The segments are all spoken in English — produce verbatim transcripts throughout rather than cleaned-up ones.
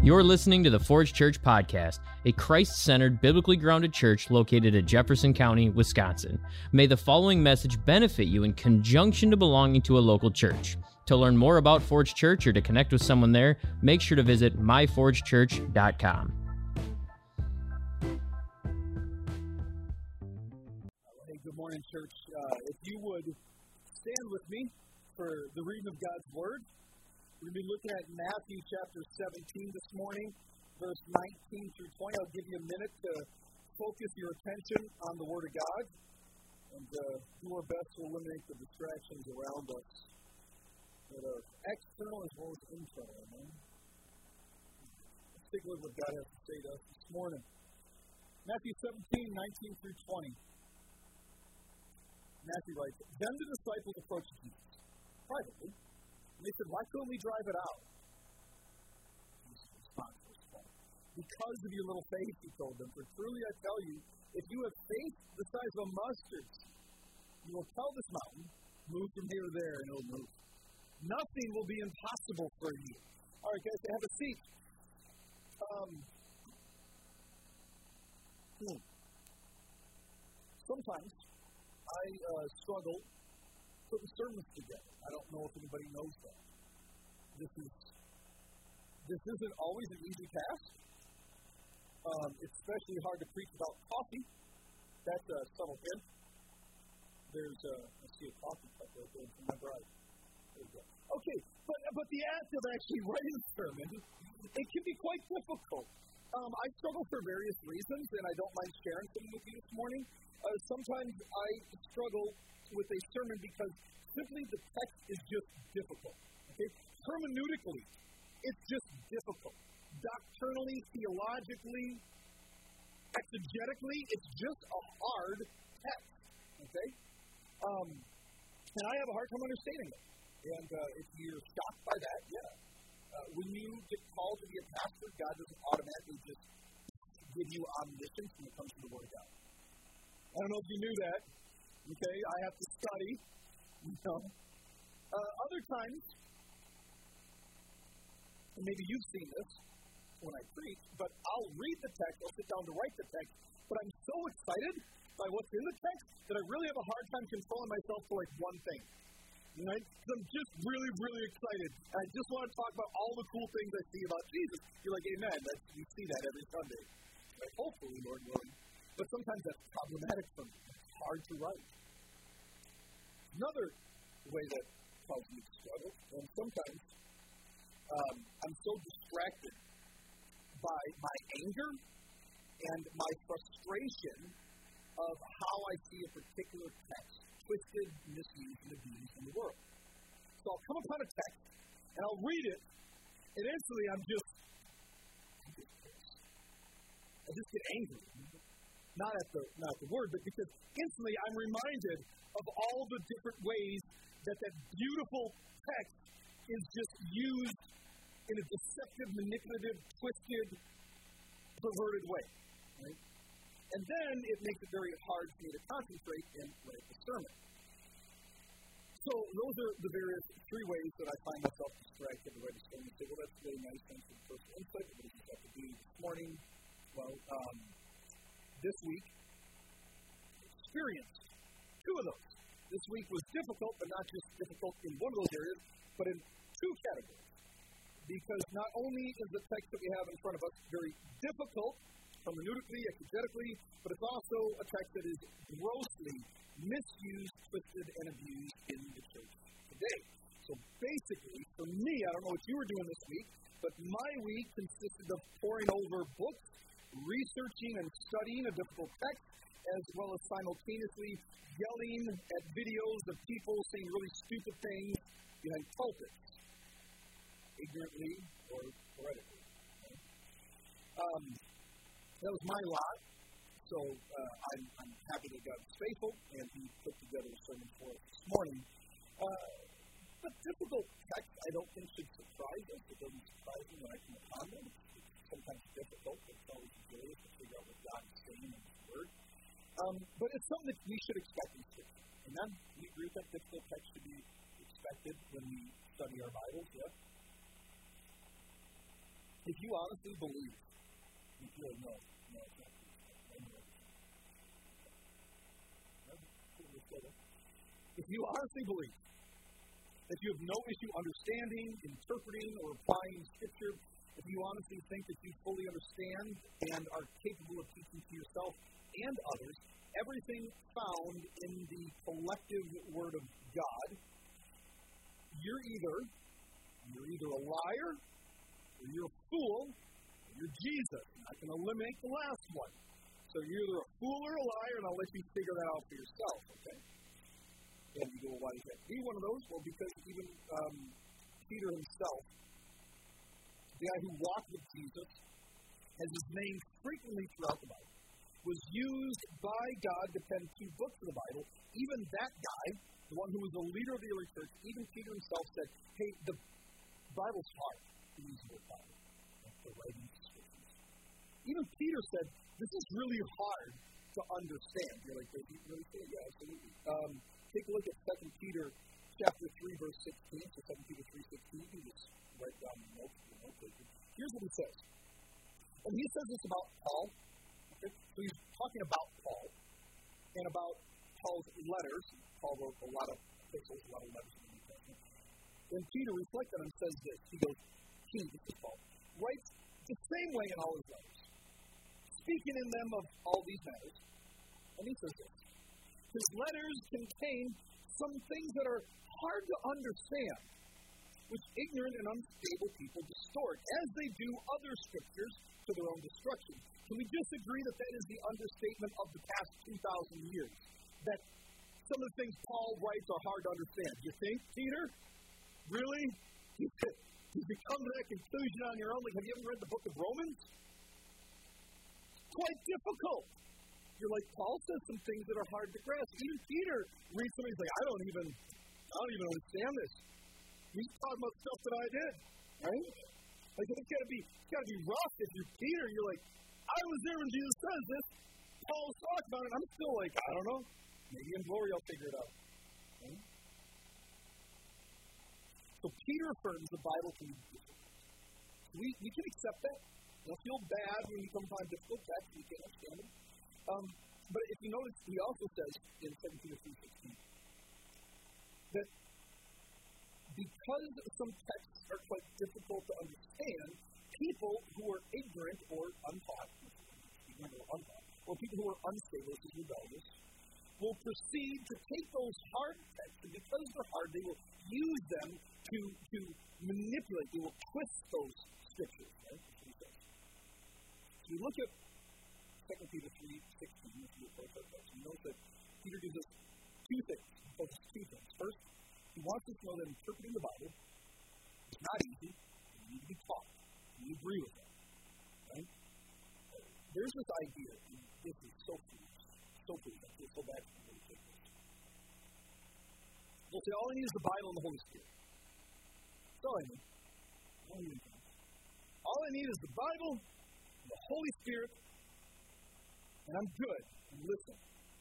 You're listening to the Forge Church Podcast, a Christ-centered, biblically grounded church located in Jefferson County, Wisconsin. May the following message benefit you in conjunction to belonging to a local church. To learn more about Forge Church or to connect with someone there, make sure to visit my forge church dot com. Hey, good morning, church. Uh, if you would stand with me for the reading of God's Word. We're going to be looking at Matthew chapter seventeen this morning, verse nineteen through twenty. I'll give you a minute to focus your attention on the Word of God and uh, do our best to eliminate the distractions around us that are external as well as internal. Amen? Let's take a look at what God has to say to us this morning. Matthew seventeen, nineteen through twenty. Matthew writes, "Then the disciples approached Jesus privately. And they said, why couldn't we drive it out? Jesus response was funny. Because of your little faith, he told them. For truly I tell you, if you have faith the size of a mustard, you will tell this mountain, move from here to there, and it will move. Nothing will be impossible for you." All right, guys, have a seat. Um, hmm. Sometimes I uh, struggle putting sermons together. I don't know if anybody knows that. This is this isn't always an easy task. Um, it's especially hard to preach about coffee. That's a subtle hint. There's a, I see a coffee cup right there from my bride. There you go. Okay, but but the act of actually writing a sermon, it can be quite difficult. Um, I struggle for various reasons, and I don't mind sharing some with you this morning. Uh, sometimes I struggle with a sermon because simply the text is just difficult. Okay? Hermeneutically, it's just difficult. Doctrinally, theologically, exegetically, it's just a hard text. Okay? Um, and I have a hard time understanding it. And uh, if you're shocked by that, yeah. Uh, when you get called to be a pastor, God doesn't automatically just give you omniscience when it comes to the Word of God. I don't know if you knew that. Okay, I have to study. You know. uh, other times, and maybe you've seen this when I preach, but I'll read the text, I'll sit down to write the text, but I'm so excited by what's in the text that I really have a hard time controlling myself to like one thing. Right? Because I'm just really, really excited. And I just want to talk about all the cool things I see about Jesus. You're like, amen. That's, you see that every Sunday. Right? Hopefully, Lord willing. But sometimes that's problematic for me. It's hard to write. Another way that causes me to struggle, and sometimes um, I'm so distracted by my anger and my frustration of how I see a particular text twisted, misused, and abused in the world. So I'll come upon a text, and I'll read it, and instantly I'm just, I'm just pissed. I just get angry. Not at the not at the word, but because instantly I'm reminded of all the different ways that that beautiful text is just used in a deceptive, manipulative, twisted, perverted way. Right? And then it makes it very hard for me to concentrate and write the sermon. So those are the various three ways that I find myself distracted to write a sermon. So, well, that's really nice. Thanks for the personal insight. What does this have to do this morning? Well, um, this week, experienced two of those. This week was difficult, but not just difficult in one of those areas, but in two categories. Because not only is the text that we have in front of us very difficult, hermeneutically, exegetically, but it's also a text that is grossly misused, twisted, and abused in the church today. So basically, for me, I don't know what you were doing this week, but my week consisted of poring over books, researching and studying a difficult text, as well as simultaneously yelling at videos of people saying really stupid things behind pulpits, ignorantly or heretically. Okay? Um, That was my lot, so uh, I'm, I'm happy that God is faithful, and He put together a sermon for us this morning. Uh, the difficult text, I don't think, should surprise us. It doesn't surprise me when I come upon them. It's, it's sometimes difficult, but it's always joyous to figure out what God is saying in His Word. Um, but it's something that we should expect in Scripture. Amen? We agree that difficult text should be expected when we study our Bibles, yeah? If you are honestly believe, no, no, no, it's not. If you honestly believe that you have no issue understanding, interpreting, or applying Scripture, if you honestly think that you fully understand and are capable of teaching to yourself and others everything found in the collective Word of God, you're either you're either a liar, or you're a fool, or you're Jesus. I'm not going to eliminate the last one. So you're either a fool or a liar, and I'll let you figure that out for yourself, okay? And you go, well, why does that be one of those? Well, because even um, Peter himself, the guy who walked with Jesus, has his name frequently throughout the Bible, was used by God to pen two books of the Bible. Even that guy, the one who was the leader of the early church, even Peter himself said, hey, the Bible's hard to use the Bible. That's the writing of Scriptures. Even Peter said, this is really hard to understand. You're like, does he really say? Yeah, absolutely. Um, take a look at Second Peter chapter three, verse sixteen. So Second Peter three sixteen. You can just write down the notes. Here's what he says. And he says this about Paul. Okay? So he's talking about Paul and about Paul's letters. Paul wrote a lot of epistles, a lot of letters in the New Testament. And Peter reflects on him and says this. He goes, he, this is Paul, writes the same way in all his letters, speaking in them of all these matters. And he says this. His letters contain some things that are hard to understand, which ignorant and unstable people distort, as they do other scriptures to their own destruction. Can we just agree that that is the understatement of the past two thousand years? That some of the things Paul writes are hard to understand. You think, Peter? Really? Did you come to that conclusion on your own? Like, have you ever read the book of Romans? It's quite difficult. You're like, Paul says some things that are hard to grasp. Even Peter reads something, he's like, I don't even, I don't even understand this. He's talking about stuff that I did, right? Like, it's got to be, it's got to be rough if you're Peter. You're like, I was there when Jesus says this. Paul's talking about it. I'm still like, I don't know. Maybe in glory I'll figure it out. Right? So Peter affirms the Bible can be difficult. We, we can accept that. Don't feel bad when you come upon difficult texts. You can't understand them. Um, but if you notice, he also says in Second Peter three sixteen that because some texts are quite difficult to understand, people who are ignorant or untaught, ignorant or untaught, or people who are unstable, as rebellious, will proceed to take those hard texts, and because they're hard, they will use them to, to manipulate, they will twist those scriptures, right? So you look at Second Peter three sixteen, you notice that Peter gives us two things, he tells us two things. First, he wants us to know that interpreting the Bible is not easy, you need to be taught. You agree with that, right? There's this idea, and this is so foolish, so foolish, I feel so bad for people who take this. They'll say, all I need is the Bible and the Holy Spirit. That's all I need. All I need, all I need is the Bible and the Holy Spirit, and I'm good. And listen,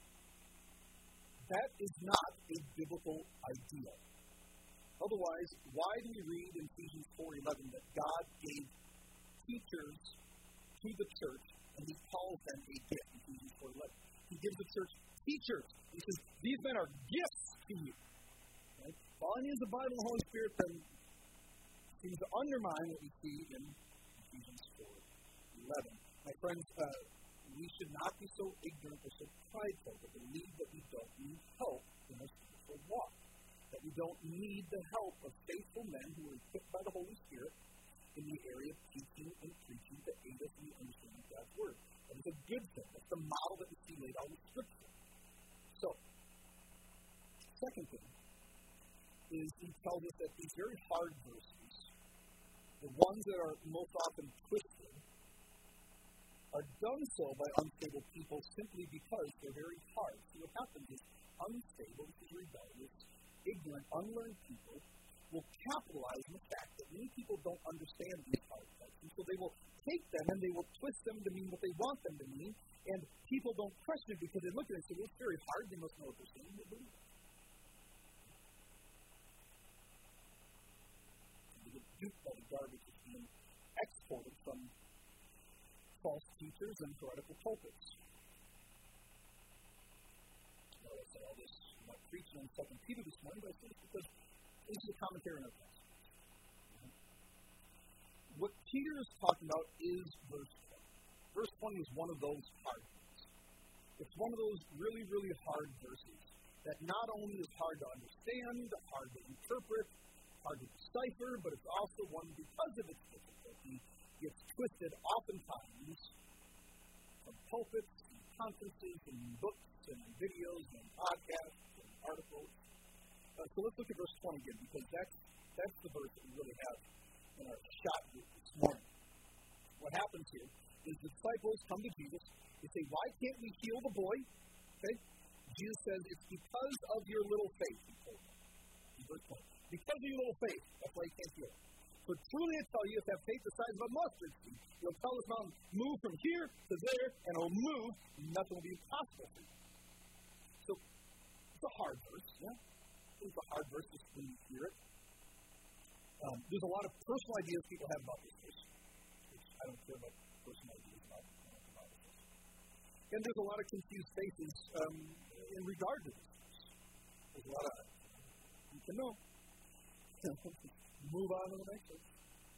that is not a biblical idea. Otherwise, why do we read in Ephesians four eleven that God gave teachers to the church, and he calls them a gift in Ephesians four eleven? He gives the church teachers. He says, these men are gifts to you. Right? All I need is the Bible and the Holy Spirit, then seems to undermine what we see in Ephesians four eleven. My friends, uh, we should not be so ignorant or so prideful to believe that we don't need help in our spiritual walk. That we don't need the help of faithful men who are equipped by the Holy Spirit in the area of teaching and preaching to aid us in the understanding of God's Word. That is a good thing. That's the model that we see laid out in Scripture. So, second thing is he tells us that these very hard verses, the ones that are most often twisted, are done so by unstable people simply because they're very hard. So what happens is unstable, rebellious, ignorant, unlearned people will capitalize on the fact that many people don't understand these hard texts. And so they will take them and they will twist them to mean what they want them to mean, and people don't question it because they look at it and say, well, it's very hard, they must know what they're saying, they believe it. They get duped by the garbage that's being exported from false teachers and heretical pulpits. Now, I said all this, I'm not preaching on Second Peter this morning, but I say this because this is a commentary on our text. What Peter is talking about is verse twenty. Verse twenty is one of those hard verses. It's one of those really, really hard verses that not only is hard to understand, hard to interpret, hard to decipher, but it's also one because of its difficulty gets twisted oftentimes from pulpits and conferences and books and videos and podcasts and articles. Uh, so let's look at verse twenty again, because that's that's the verse that we really have in our shot group this morning. What happens here is the disciples come to Jesus. They say, why can't we heal the boy? Okay? Jesus says, it's because of your little faith. He told them. In verse twenty. Because of your little faith. That's why you can't heal. So truly I tell you, if you have faith the size of a mustard seed, you'll tell this mountain, move from here to there, and it'll move, and nothing will be impossible for you. So, it's a hard verse, yeah? It's a hard verse just when you hear it. Um, there's a lot of personal ideas people have about this verse, which I don't care about personal ideas about, about this verse. And there's a lot of confused faces um, in regard to this verse. There's a lot of, you can know. Move on to the next verse.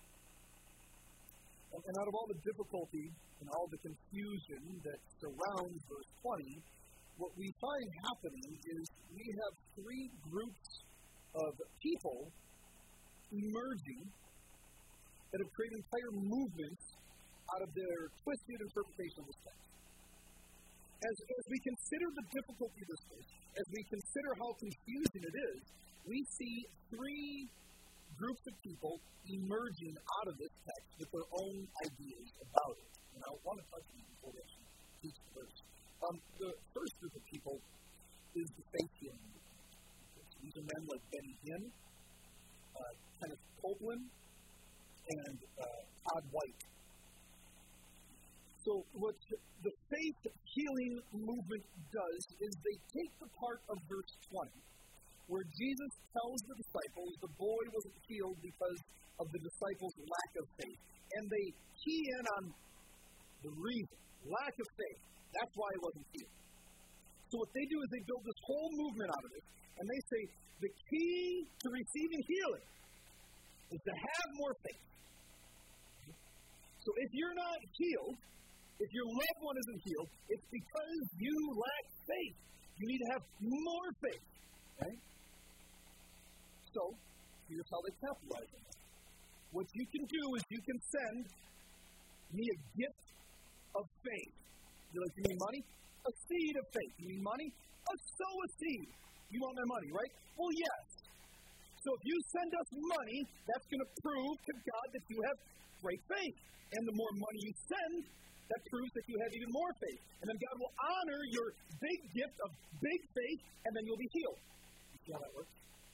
And, and out of all the difficulty and all the confusion that surrounds verse twenty, what we find happening is we have three groups of people emerging that have created entire movements out of their twisted interpretation of this text. As, as we consider the difficulty of this verse, as we consider how confusing it is, we see three groups of people emerging out of this text with their own ideas about it. And I want to touch on them before we actually teach the verse. Um, the first group of people is the faith healing movement. These are men like Benny Hinn, uh, Kenneth Copeland, and uh, Todd White. So what the faith healing movement does is they take the part of verse twenty, where Jesus tells the disciples the boy wasn't healed because of the disciples' lack of faith. And they key in on the reason, lack of faith. That's why he wasn't healed. So what they do is they build this whole movement out of it, and they say the key to receiving healing is to have more faith. So if you're not healed, if your loved one isn't healed, it's because you lack faith. You need to have more faith. Right? So, here's how they capitalize on that. What you can do is you can send me a gift of faith. You're like, you need money? A seed of faith. You need money? A sow a seed. You want my money, right? Well, yes. So if you send us money, that's going to prove to God that you have great faith. And the more money you send, that proves that you have even more faith. And then God will honor your big gift of big faith, and then you'll be healed. You see how that works?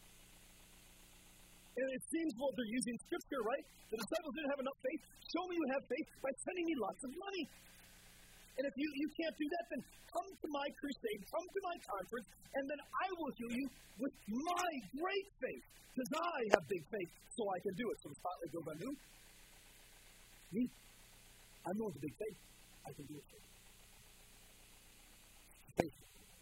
And it seems, well, they're using Scripture, right? The disciples didn't have enough faith. Show me you have faith by sending me lots of money. And if you, you can't do that, then come to my crusade, come to my conference, and then I will heal you with my great faith. Because I have big faith, so I can do it. So the spotlight goes on who? Me. I'm the one with big faith. I can do it for you. Faith.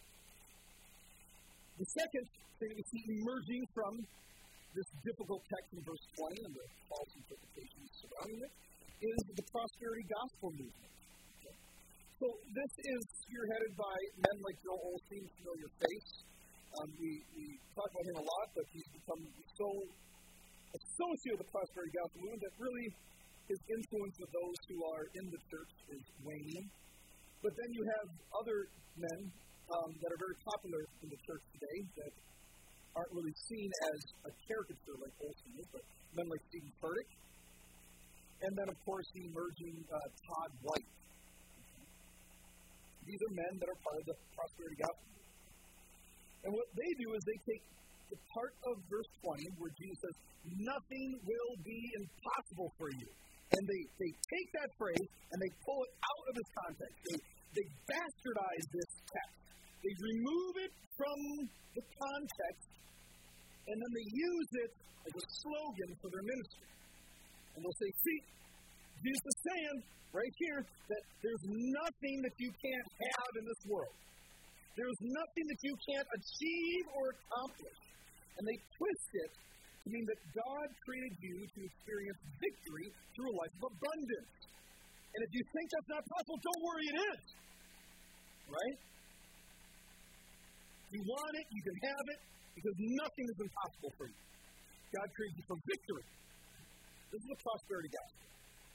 The second thing that we see emerging from this difficult text in verse twenty and the false interpretations surrounding it is the prosperity gospel movement. Okay. So this is spearheaded by men like Joel Osteen, familiar face. Um, we, we talk about him a lot, but he's become so associated with the prosperity gospel movement that really his influence with those who are in the church is waning. But then you have other men um, that are very popular in the church today that aren't really seen as a caricature like Olsen is, but men like Stephen Furtick. And then, of course, the emerging uh, Todd White. Okay. These are men that are part of the prosperity gospel. And what they do is they take the part of verse twenty where Jesus says, nothing will be impossible for you. And they, they take that phrase and they pull it out of its context. They, they bastardize this text. They remove it from the context, and then they use it as a slogan for their ministry. And they'll say, see, Jesus is saying right here that there's nothing that you can't have in this world. There's nothing that you can't achieve or accomplish. And they twist it to mean that God created you to experience victory through a life of abundance. And if you think that's not possible, don't worry, it is. Right? If you want it, you can have it, because nothing is impossible for you. God created you for victory. This is the prosperity gospel.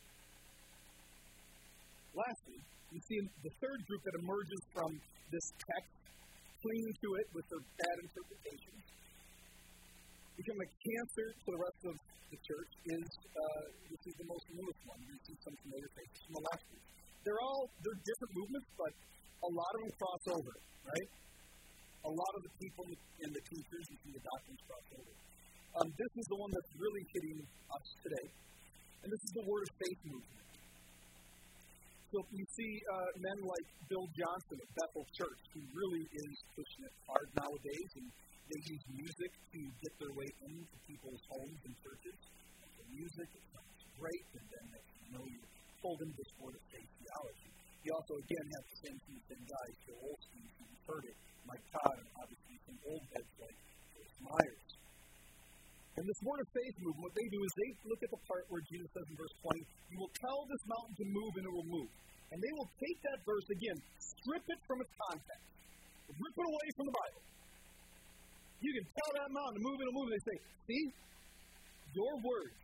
Lastly, you see the third group that emerges from this text, clinging to it with their bad interpretations, become a cancer to the rest of the church, is uh, this is the most newest one. You see some familiar faces from the last group. They're all, they're different movements, but a lot of them cross over, right? A lot of the people and the teachers and the doctrines cross over. Um, this is the one that's really hitting us today. And this is the Word of Faith movement. So you see uh, men like Bill Johnson at Bethel Church, who really is pushing it hard nowadays, and they use music to get their way into people's homes and churches. And the music, it sounds great, and then you know you're pulled into this Word of Faith theology. You also, again, have the same two same guys, Joel Olstein, who's heard it, Mike Todd, and obviously some old heads like Chris Myers. And this Word of Faith movement, what they do is they look at the part where Jesus says in verse twenty, you will tell this mountain to move and it will move. And they will take that verse again, strip it from its context, rip it away from the Bible. You can tell that mountain to move and it'll move. And they say, see, your words,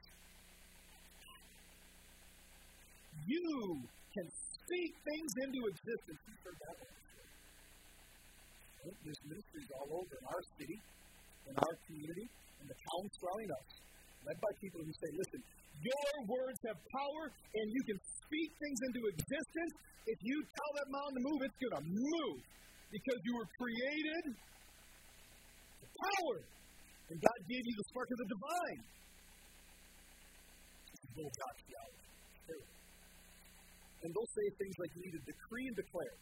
you can speak things into existence. You've heard that one. There's ministries all over in our city, in our community, in the town surrounding us, led by people who say, listen, your words have power, and you can speak things into existence. If you tell that mountain to move, it's going to move, because you were created for power, and God gave you the spark of the divine. This is little God's theology. And they'll say things like, you need to decree and declare.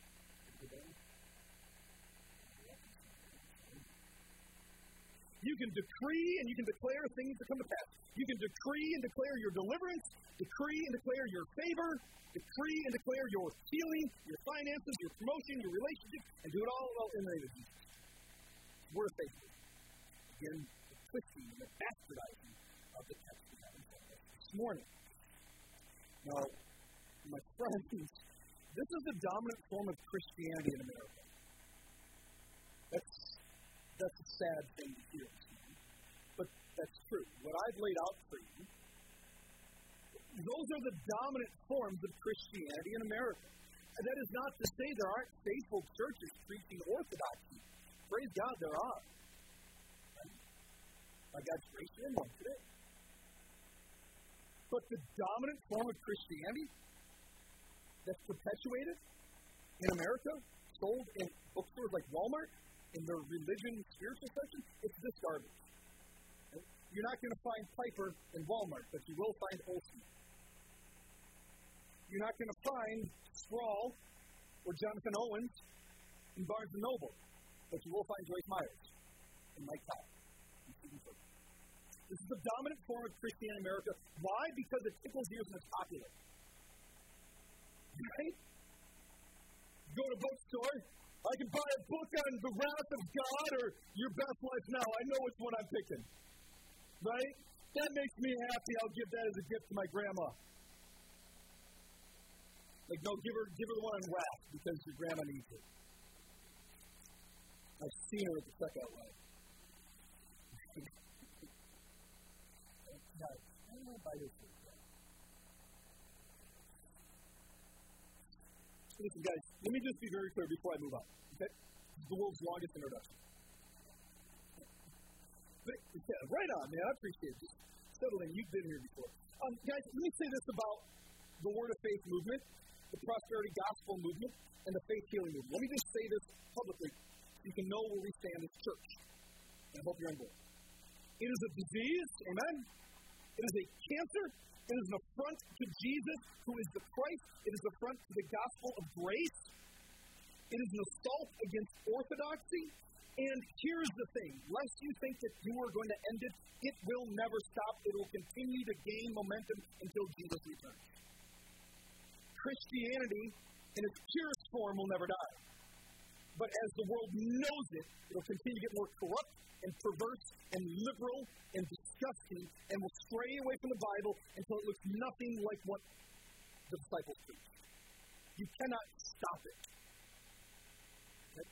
You can decree and you can declare things that come to pass. You can decree and declare your deliverance, decree and declare your favor, decree and declare your healing, your finances, your promotion, your relationship, and do it all in the name of Jesus. Word of faith. Again, the twisting and the bastardizing of the text we have in front of us this morning. Now, my friends, this is the dominant form of Christianity in America. That's That's a sad thing to hear, but that's true. What I've laid out for you, those are the dominant forms of Christianity in America. And that is not to say there aren't faithful churches preaching orthodoxy. Praise God, there are. Right? By God's grace, you're in one today. But the dominant form of Christianity that's perpetuated in America, sold in bookstores like Walmart, in their religion spiritual section, it's this garbage. Right? You're not going to find Piper in Walmart, but you will find Olsen. You're not going to find Sproul or Jonathan Owens in Barnes and Noble, but you will find Joyce Myers and Mike Todd. This is the dominant form of Christianity in America. Why? Because it tickles ears and it's popular. Right? Go to a bookstore. I can buy a book on the wrath of God or Your Best Life Now. I know which one I'm picking. Right? That makes me happy. I'll give that as a gift to my grandma. Like, no, give her, give her the one on wrath because your grandma needs it. I've seen her at the checkout line. I don't know if I did. Listen, guys, let me just be very clear before I move on. Okay? This is the world's longest introduction. But, yeah, right on, man. I appreciate it. Just settle in. You've been here before. Um, guys, let me say this about the Word of Faith movement, the prosperity gospel movement, and the faith healing movement. Let me just say this publicly so you can know where we stand as church. And I hope you're on board. It is a disease, amen? It is a cancer. It is an affront to Jesus, who is the Christ. It is an affront to the gospel of grace. It is an assault against orthodoxy. And here's the thing. Lest you think that you are going to end it, it will never stop. It will continue to gain momentum until Jesus returns. Christianity in its purest form will never die. But as the world knows it, it will continue to get more corrupt and perverse and liberal and disgusting and will stray away from the Bible until it looks nothing like what the disciples preached. You cannot stop it. Okay?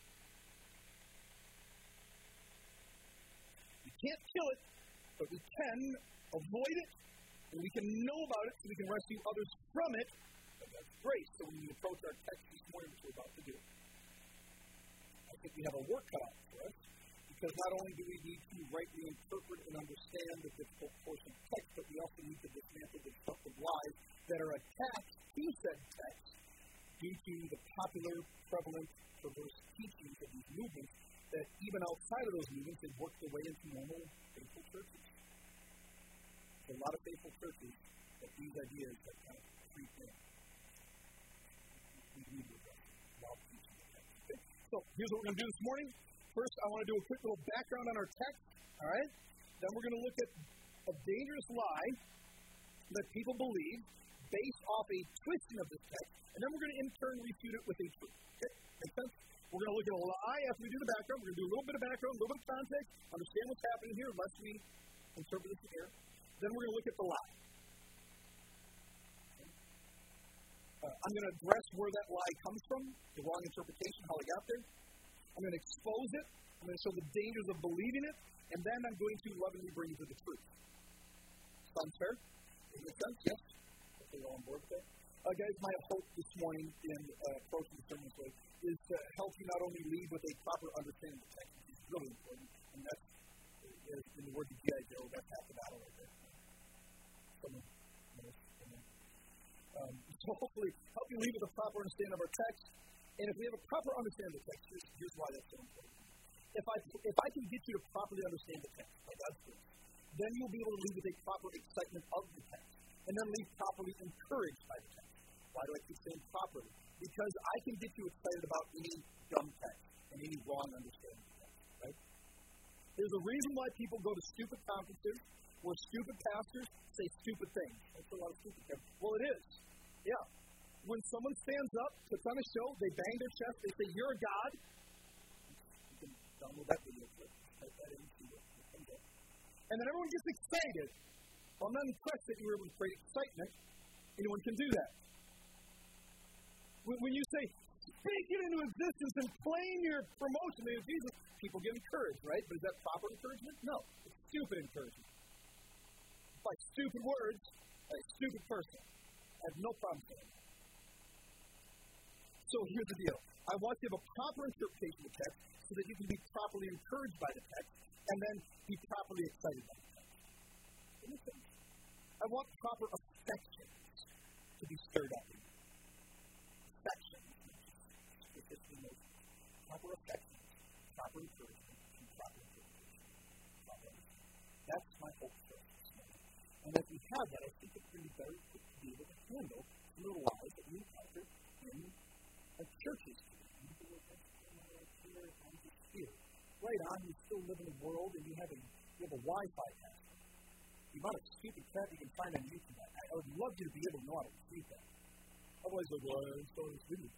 You can't kill it, but we can avoid it, and we can know about it so we can rescue others from it. And that's grace. So when we approach our text this morning, which we're about to do, I think we have a work cut out for us, because not only do we need to rightly interpret and understand the difficult portion of text, but we also need to dismantle the destructive lies that are attached to said text due to the popular, prevalent, perverse teachings of these movements that even outside of those movements, they've worked their way into normal, faithful churches. There's a lot of faithful churches that these ideas have kind of creeped in. We need to address it while teaching the text. Okay? So here's what we're going to do this morning. First, I want to do a quick little background on our text, all right? Then we're going to look at a dangerous lie that people believe based off a twisting of this text, and then we're going to in turn refute it with a truth. Okay? Make sense? We're going to look at a lie after we do the background. We're going to do a little bit of background, a little bit of context, understand what's happening here, lest we interpret this here. Then we're going to look at the lie. Okay? Uh, I'm going to address where that lie comes from, the wrong interpretation, how I got there. I'm going to expose it. I'm going to show the dangers of believing it. And then I'm going to lovingly bring you to the truth. Sounds fair? Does it make sense? Yes? Okay, you're all on board with that? Uh, guys, my hope this morning in uh, approaching the sermon today is to help you not only lead with a proper understanding of the text, which is really important, and that's, uh, in the word of G I Joe, that's half the battle right there. Someone knows. Um, so hopefully, help you lead with a proper understanding of our text. And if we have a proper understanding of the text, here's, here's why that's so important. If I, if I can get you to properly understand the text, by God's grace, then you'll be able to lead with a proper excitement of the text, and then lead properly encouraged by the text. Why do I keep saying properly? Because I can get you excited about any dumb text and any wrong understanding of the text, right? There's a reason why people go to stupid conferences where stupid pastors say stupid things. That's a lot of stupid things. Well, it is. Yeah. When someone stands up, puts on a show, they bang their chest, they say, "You're a God." You can download that video clip. Type that in, see what comes up. And then everyone gets excited. Well, I'm not impressed that you were able to create excitement. Anyone can do that. When, when you say, "Speak it into existence and claim your promotion in Jesus," people get encouraged, right? But is that proper encouragement? No. It's stupid encouragement. By stupid words, by a stupid person. I have no problem saying that. So here's the deal. I want you to have a proper interpretation of the text so that you can be properly encouraged by the text and then be properly excited by the text. Listen, I want proper affections to be stirred up in you. Affections, specifically emotions. Proper affections, proper encouragement, and proper interpretation. Proper understanding. That's my hope for us this morning. And if we have that, I think it's going to be very quick to be able to handle some of the lies that we encounter in our churches. Right on, you still live in a world and you have a, you have a Wi-Fi password. The amount of stupid crap you can find on YouTube, I, I would love you to be able to know how to retrieve that. Otherwise, they'll go, "I saw this video."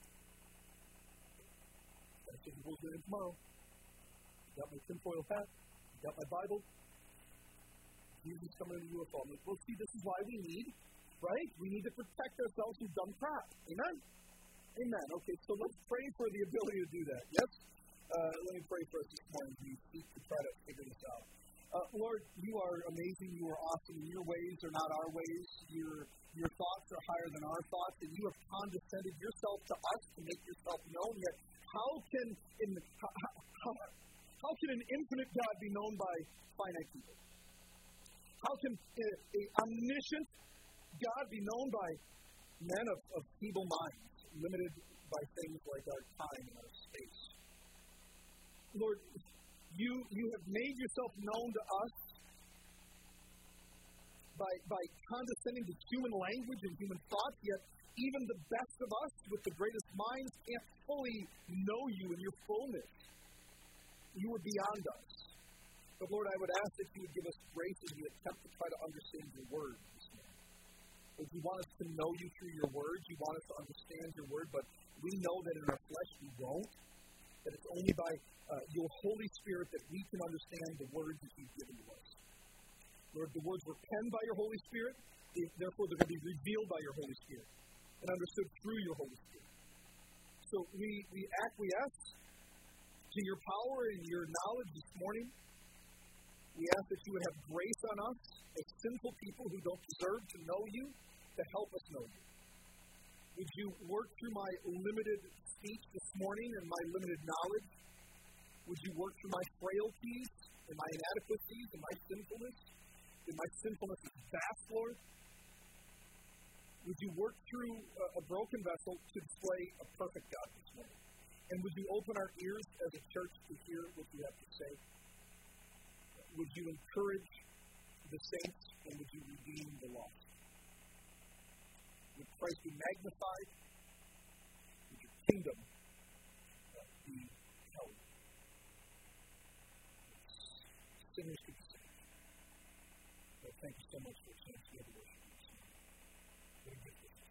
That's what we'll do tomorrow. You got my tinfoil hat? You got my Bible? Jesus coming in the U F O. I'm like, well, see, this is why we need, right? We need to protect ourselves from dumb crap. Amen? Amen. Okay, so let's pray for the ability to do that. Yes? Uh, let me pray for us this morning. We seek to try to figure this out. Uh, Lord, you are amazing. You are awesome. Your ways are not our ways. Your your thoughts are higher than our thoughts. And you have condescended yourself to us to make yourself known. Yet, how can in how, how, how can an infinite God be known by finite people? How can a, a omniscient God be known by men of, of feeble minds, limited by things like our time and our space? Lord, you you have made yourself known to us by by condescending to human language and human thoughts, yet even the best of us with the greatest minds can't fully know you in your fullness. You are beyond us. But Lord, I would ask that you would give us grace as we attempt to try to understand your word this morning. Lord, you want us to know you through your word. You want us to understand your word, but we know that in our flesh we won't. That it's only by uh, your Holy Spirit that we can understand the words that you've given to us. Lord, the words were penned by your Holy Spirit, therefore they're going to be revealed by your Holy Spirit and understood through your Holy Spirit. So we, we acquiesce to your power and your knowledge this morning. We ask that you would have grace on us as sinful people who don't deserve to know you, to help us know you. Would you work through my limited speech this morning and my limited knowledge? Would you work through my frailties and my inadequacies and my sinfulness? And my sinfulness is vast, Lord. Would you work through a, a broken vessel to display a perfect God this morning? And would you open our ears as a church to hear what you have to say? Would you encourage the saints and would you redeem the lost? Would Christ be magnified? Would your kingdom uh, be held? Sinners could be saved. So thank you so much for the chance to be able to worship you this morning. What a gift this is.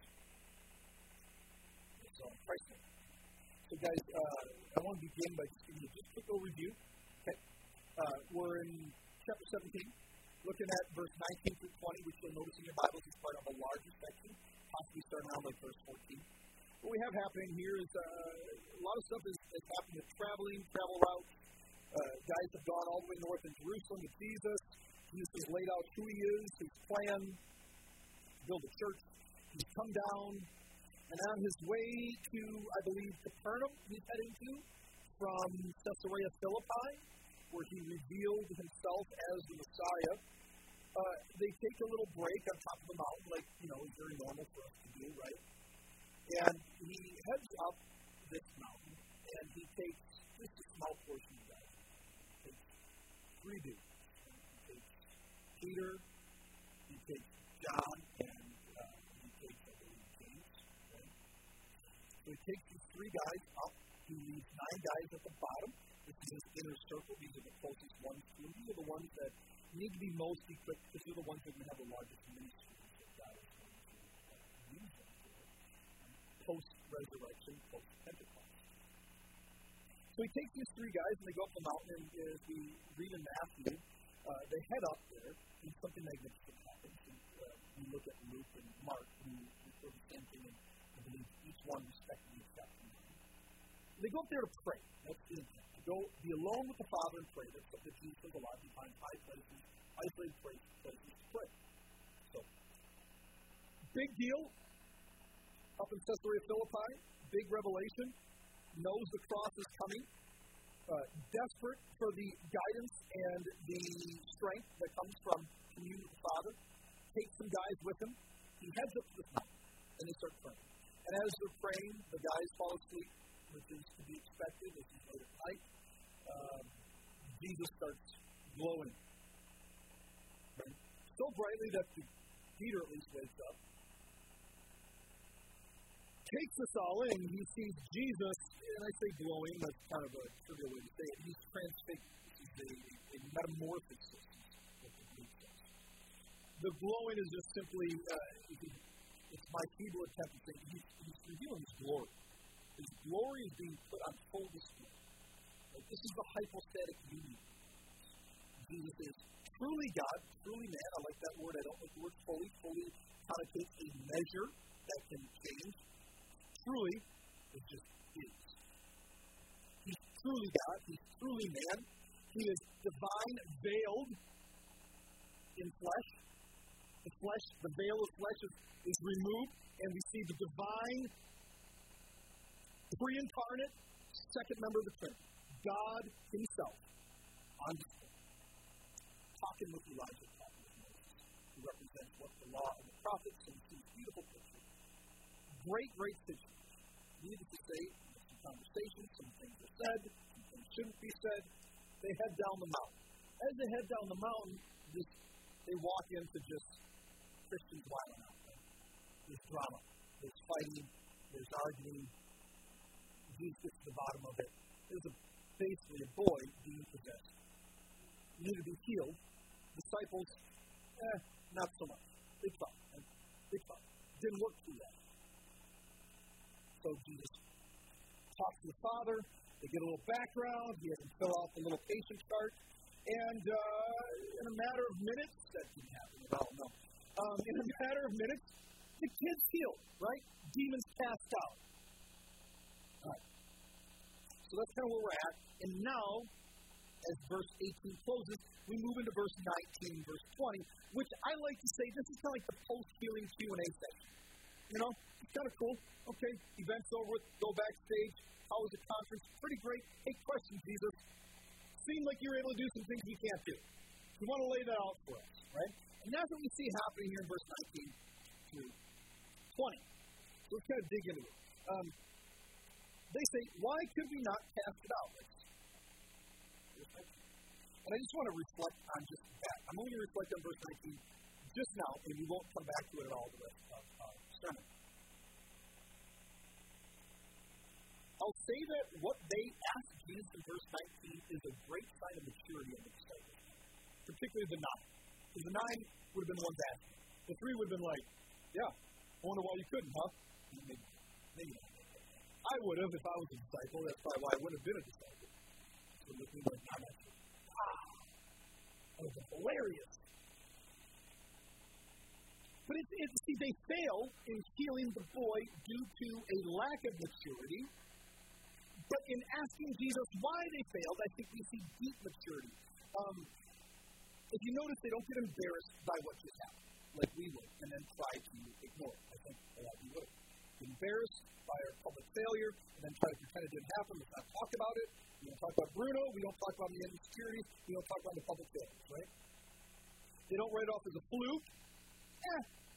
It's all in Christ's name. So guys, uh, I want to begin by just giving you just a quick overview. Okay. Uh, we're in chapter seventeen, looking at verse nineteen through twenty, which you'll notice in your Bibles is part of a larger section, possibly starting around like verse fourteen. What we have happening here is uh, a lot of stuff is, is happening with traveling, travel routes. Uh, guys have gone all the way north in Jerusalem with Jesus. Jesus has laid out who he is, his plan, to build a church. He's come down, and on his way to, I believe, Capernaum, he's heading to, from Caesarea Philippi, where he revealed himself as the Messiah. Uh, they take a little break on top of the mountain, like, you know, is very normal for us to do, right? And he heads up this mountain, and he takes just a small portion of that. He takes three dudes. He takes Peter, he takes John, and uh, he takes, I believe, James. Right? So he takes these three guys up. He leaves nine guys at the bottom. This is his inner circle. These are the closest ones to him. These are the ones that need to be most equipped because they're the ones that are going to have the largest ministry that God is going to uh, use them for post-resurrection, post-Pentecost. So he takes these three guys and they go up the mountain, and as we read in Matthew, uh, they head up there and something magnificent happens. And, uh, we look at Luke and Mark who record the same thing, and I believe each one respectively chapter nine. They go up there to pray. That's the intent. To go be alone with the Father and pray. That's what the Jesus does a lot. He finds high places, isolated places to pray. So, big deal. Up in Caesarea Philippi, big revelation. Knows the cross is coming. Uh, desperate for the guidance and the strength that comes from communion with the Father. Takes some guys with him. He heads up to this mountain, and they start praying. And as they're praying, the guys fall asleep, which is to be expected. This is late at night. Um, Jesus starts glowing. Right? So brightly that the, Peter at least wakes up. Takes us all in. He sees Jesus, and I say glowing, that's kind of a trivial way to say it. He's transfigured. This is a, a metamorphosis, what the Greek says. The glowing is just simply, uh, it's my feeble attempt to say, he's, he's revealing his glory. His glory is being put on full display. Like, this is the hypostatic union. Jesus is truly God, truly man. I like that word. I don't like the word fully. Fully connotates a measure that can change. Truly, it just is. He's truly God. He's truly man. He is divine, veiled in flesh. The flesh, the veil of flesh is, is removed, and we see the divine, pre-incarnate, second member of the Trinity, God himself, on display. Talking with Elijah, talking with Moses, who represents what the law and the prophets, and it's a beautiful picture. Great, great situation. Needless to say, some conversations, some things are said, some things shouldn't be said. They head down the mountain. As they head down the mountain, this, they walk into just Christians wilding out. Right? There's drama. There's fighting. There's arguing. Jesus gets to the bottom of it. There's a, basically a boy being possessed. Needed to be healed. Disciples, eh, not so much. They try. Right? They try. background. He had him fill out the little patient chart. And uh, in a matter of minutes, that didn't happen at all, no. Um, in a matter of minutes, the kid's healed, right? Demons cast out. All right. So that's kind of where we're at. And now, as verse eighteen closes, we move into verse nineteen, verse twenty, which I like to say, this is kind of like the post-healing Q and A session. You know, it's kind of cool. Okay, event's over, go backstage. How was the conference? Pretty great. Hey, question, Jesus. Seemed like you were able to do some things we can't do. We want to lay that out for us, right? And that's what we see happening here in verse nineteen through twenty. So let's kind of dig into it. Um, they say, why could we not cast it out? And I just want to reflect on just that. I'm only going to reflect on verse nineteen just now, and we won't come back to it at all the rest of our sermon. I'll say that what they asked Jesus in verse nineteen is a great sign of maturity in the disciples, particularly the nine. Because the nine would have been the ones asking. The three would have been like, yeah, I wonder why you couldn't, huh? Maybe, maybe not. I would have if I was a disciple. That's probably why I wouldn't have been a disciple. So looking like, I'm not sure. Ah, that was hilarious. But it's, it's, see, they fail in healing the boy due to a lack of maturity. But in asking Jesus why they failed, I think we see deep maturity. Um, if you notice, they don't get embarrassed by what just happened, like we would, and then try to ignore it. I think a lot of you would. Embarrassed by our public failure, and then try to pretend it didn't happen. Let's not talk about it. We don't talk about Bruno. We don't talk about the insecurities. We don't talk about the public failures, right? They don't write it off as a fluke. Eh.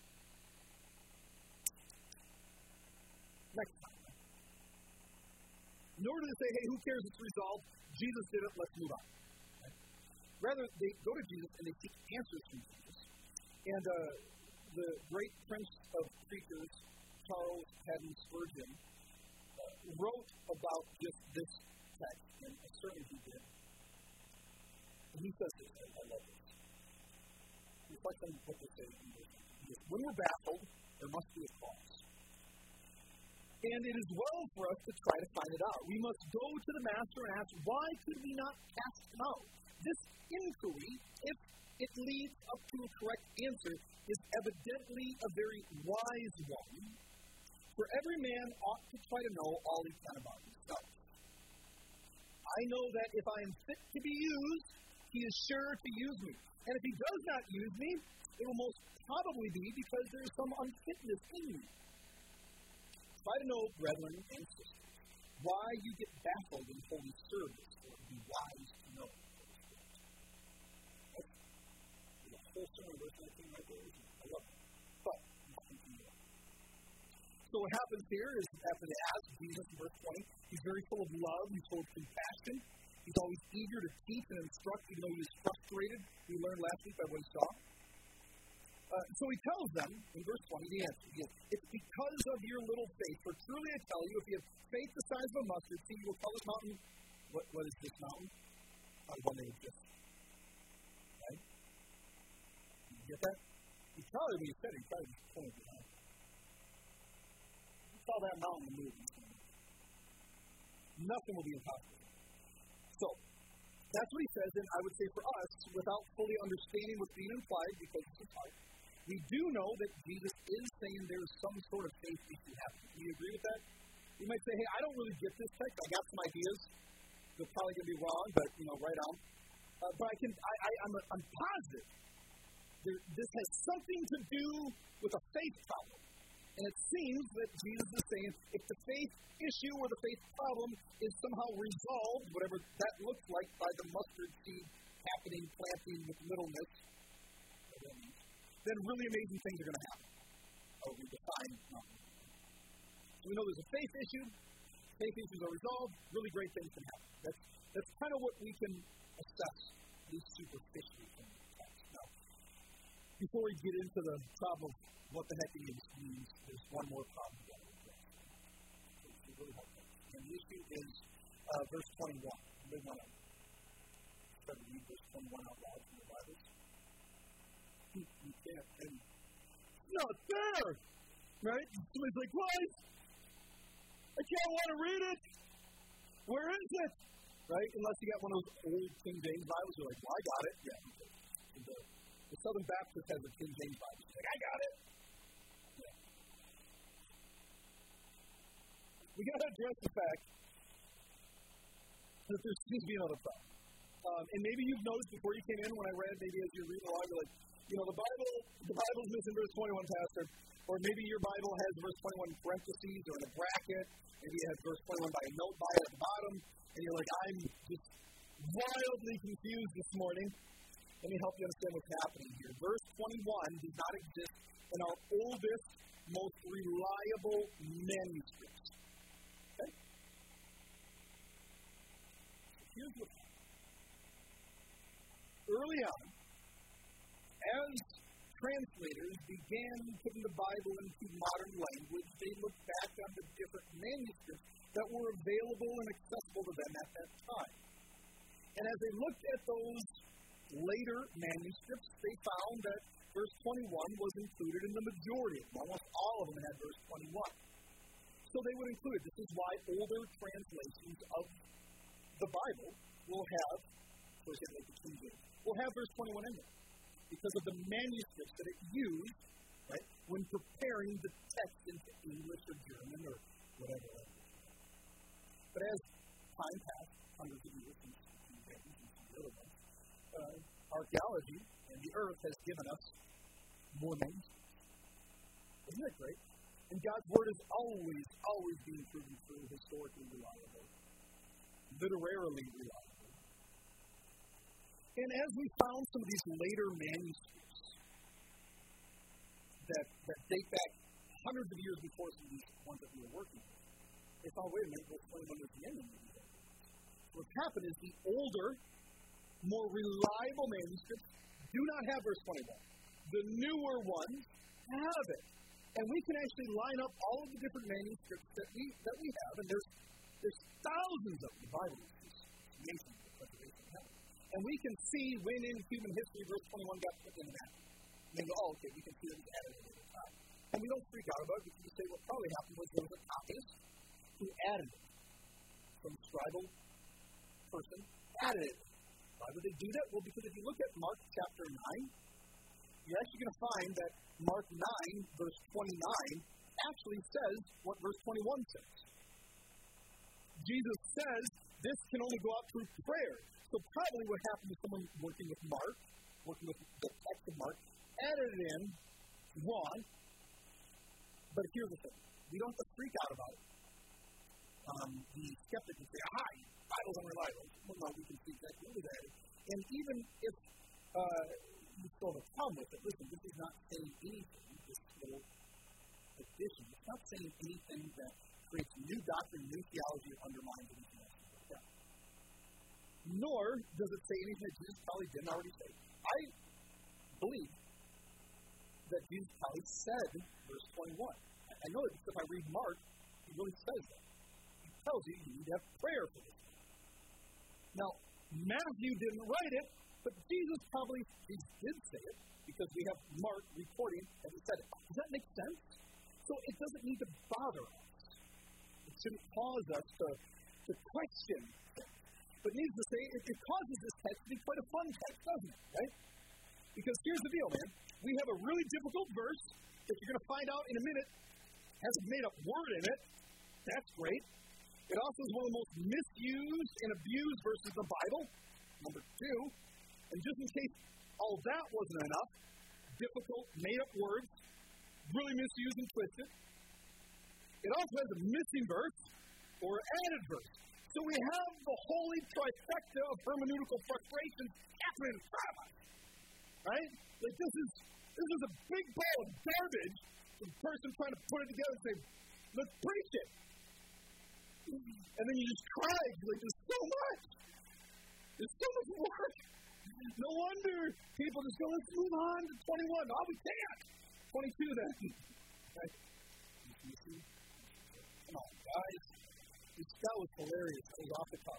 Next time. Nor do they say, hey, who cares, it's resolved. Jesus did it, let's move on. Right? Rather, they go to Jesus and they seek answers from Jesus. And uh, the great prince of preachers, Charles Haddon Spurgeon, uh, wrote about just this text, and certainly he did. And he says this, I love this. Reflect on what they say in this. When we're baffled, there must be a cause. And it is well for us to try to find it out. We must go to the master and ask, why could we not cast him out? This inquiry, if it leads up to a correct answer, is evidently a very wise one. For every man ought to try to know all he can about himself. I know that if I am fit to be used, he is sure to use me. And if he does not use me, it will most probably be because there is some unfitness in me. Try to know, brethren and sisters, why you get baffled in holy service, or be wise to know. That's the whole sermon verse nineteen right there. I love it. But, let's continue on. So what happens here is, after they ask Jesus in verse twenty, he's very full of love, he's full of compassion, he's always eager to teach and instruct, even though he was frustrated. We learned last week by what he saw. Uh, so he tells them, in verse twenty, the answer. He goes, it's because of your little faith. For truly I tell you, if you have faith the size of a mustard seed, you will tell this mountain, what, what is this mountain? Uh, one they just, right? You get that? He probably, when he said it, he probably just pointed behind. You saw that mountain move. Nothing will be impossible. So, that's what he says, and I would say for us, without fully understanding what's being implied, because it's hard, we do know that Jesus is saying there is some sort of faith issue happening. Do you agree with that? You might say, hey, I don't really get this text. I got some ideas. They're probably going to be wrong, but, you know, right on. Uh, but I can, I, I, I'm, a, I'm positive there, this has something to do with a faith problem. And it seems that Jesus is saying if the faith issue or the faith problem is somehow resolved, whatever that looks like, by the mustard seed happening, planting with littleness, then really amazing things are going to happen. Oh, we define nothing. So we know there's a faith issue. Faith issues are resolved. Really great things can happen. That's, that's kind of what we can assess, at least superficially from the text. Now, before we get into the problem of what the heck it means, there's one more problem that we address. It's really helpful. And the issue is uh, verse twenty-one. They want to try to read verse twenty-one out loud from the Bibles. You, you can't. And it's not there! Right? Somebody's like, what? I can't want to read it! Where is it? right? Unless you got one of those old King James Bibles, you're like, well, I got it. Yeah. The, the Southern Baptist has a King James Bible. You're like, I got it. Yeah. We got to address the fact that there seems to be another problem. Um, and maybe you've noticed before you came in when I read, maybe as you're reading along, you're like, you know, the Bible, the Bible's missing verse twenty-one, Pastor. Or maybe your Bible has verse twenty-one in parentheses or in a bracket. Maybe it has verse twenty-one by a note by it at the bottom. And you're like, I'm just wildly confused this morning. Let me help you understand what's happening here. Verse twenty-one does not exist in our oldest, most reliable manuscripts. Okay? Here's what happened. Early on, as translators began putting the Bible into modern language, they looked back on the different manuscripts that were available and accessible to them at that time. And as they looked at those later manuscripts, they found that verse twenty-one was included in the majority of them. Almost all of them had verse twenty-one. So they would include it. This is why older translations of the Bible will have, for example, like the King James, will have verse twenty-one in there, because of the manuscripts that it used, right, when preparing the text into English or German or whatever language. But as time passed, hundreds of years since the James and some other ones, uh, archaeology and the earth has given us more manuscripts. Isn't that great? And God's Word is always, always being proven true, historically reliable, literarily reliable. And as we found some of these later manuscripts that, that date back hundreds of years before some of these ones that we were working with, they thought, wait a minute, verse twenty-one is the end of these. What's happened is the older, more reliable manuscripts do not have verse twenty-one. The newer ones have it. And we can actually line up all of the different manuscripts that we that we have, and there's there's thousands of them. The Bible is just amazing. And we can see when in human history verse twenty-one got put in that. And then go, oh, okay, we can see it was added at a time. And we don't freak out about it because we say what probably happened was there was a copyist who added it. Some scribal person added it. Why would they do that? Well, because if you look at Mark chapter nine, you're actually going to find that Mark nine, verse twenty-nine, actually says what verse twenty-one says. Jesus says this can only go out through prayer. So probably what happened to someone working with Mark, working with the text of Mark, added it in wrong. But here's the thing. We don't have to freak out about it. Um, the skeptic would say, aha, the Bible's unreliable. Well, no, we can see exactly what was added. And even if uh, you still have a problem with it, listen, this is not saying anything, this little addition. It's not saying anything that creates new doctrine, new theology, or undermines anything else. Nor does it say anything that Jesus probably didn't already say. I believe that Jesus probably said verse twenty-one. I know that because if I read Mark, he really says that. He tells you you need to have prayer for this. Now, Matthew didn't write it, but Jesus probably he did say it because we have Mark reporting that he said it. Does that make sense? So it doesn't need to bother us. It shouldn't cause us to, to question things. But needless to say, it, it causes this text to be quite a fun text, doesn't it? Right? Because here's the deal, man. We have a really difficult verse that you're going to find out in a minute has a made-up word in it. That's great. It also is one of the most misused and abused verses of the Bible. Number two, and just in case all that wasn't enough, difficult, made-up words, really misused and twisted. It also has a missing verse or added verse. So we have the holy trifecta of hermeneutical frustrations happening in front of us. Right? Like this is this is a big ball of garbage. The person trying to put it together and say, let's preach it. And then you just cry, like there's so much. There's so much work. No wonder people just go, let's move on to twenty-one. Oh, we can't. twenty-two then. Right? Come on, guys. That was hilarious. That was off the cuff.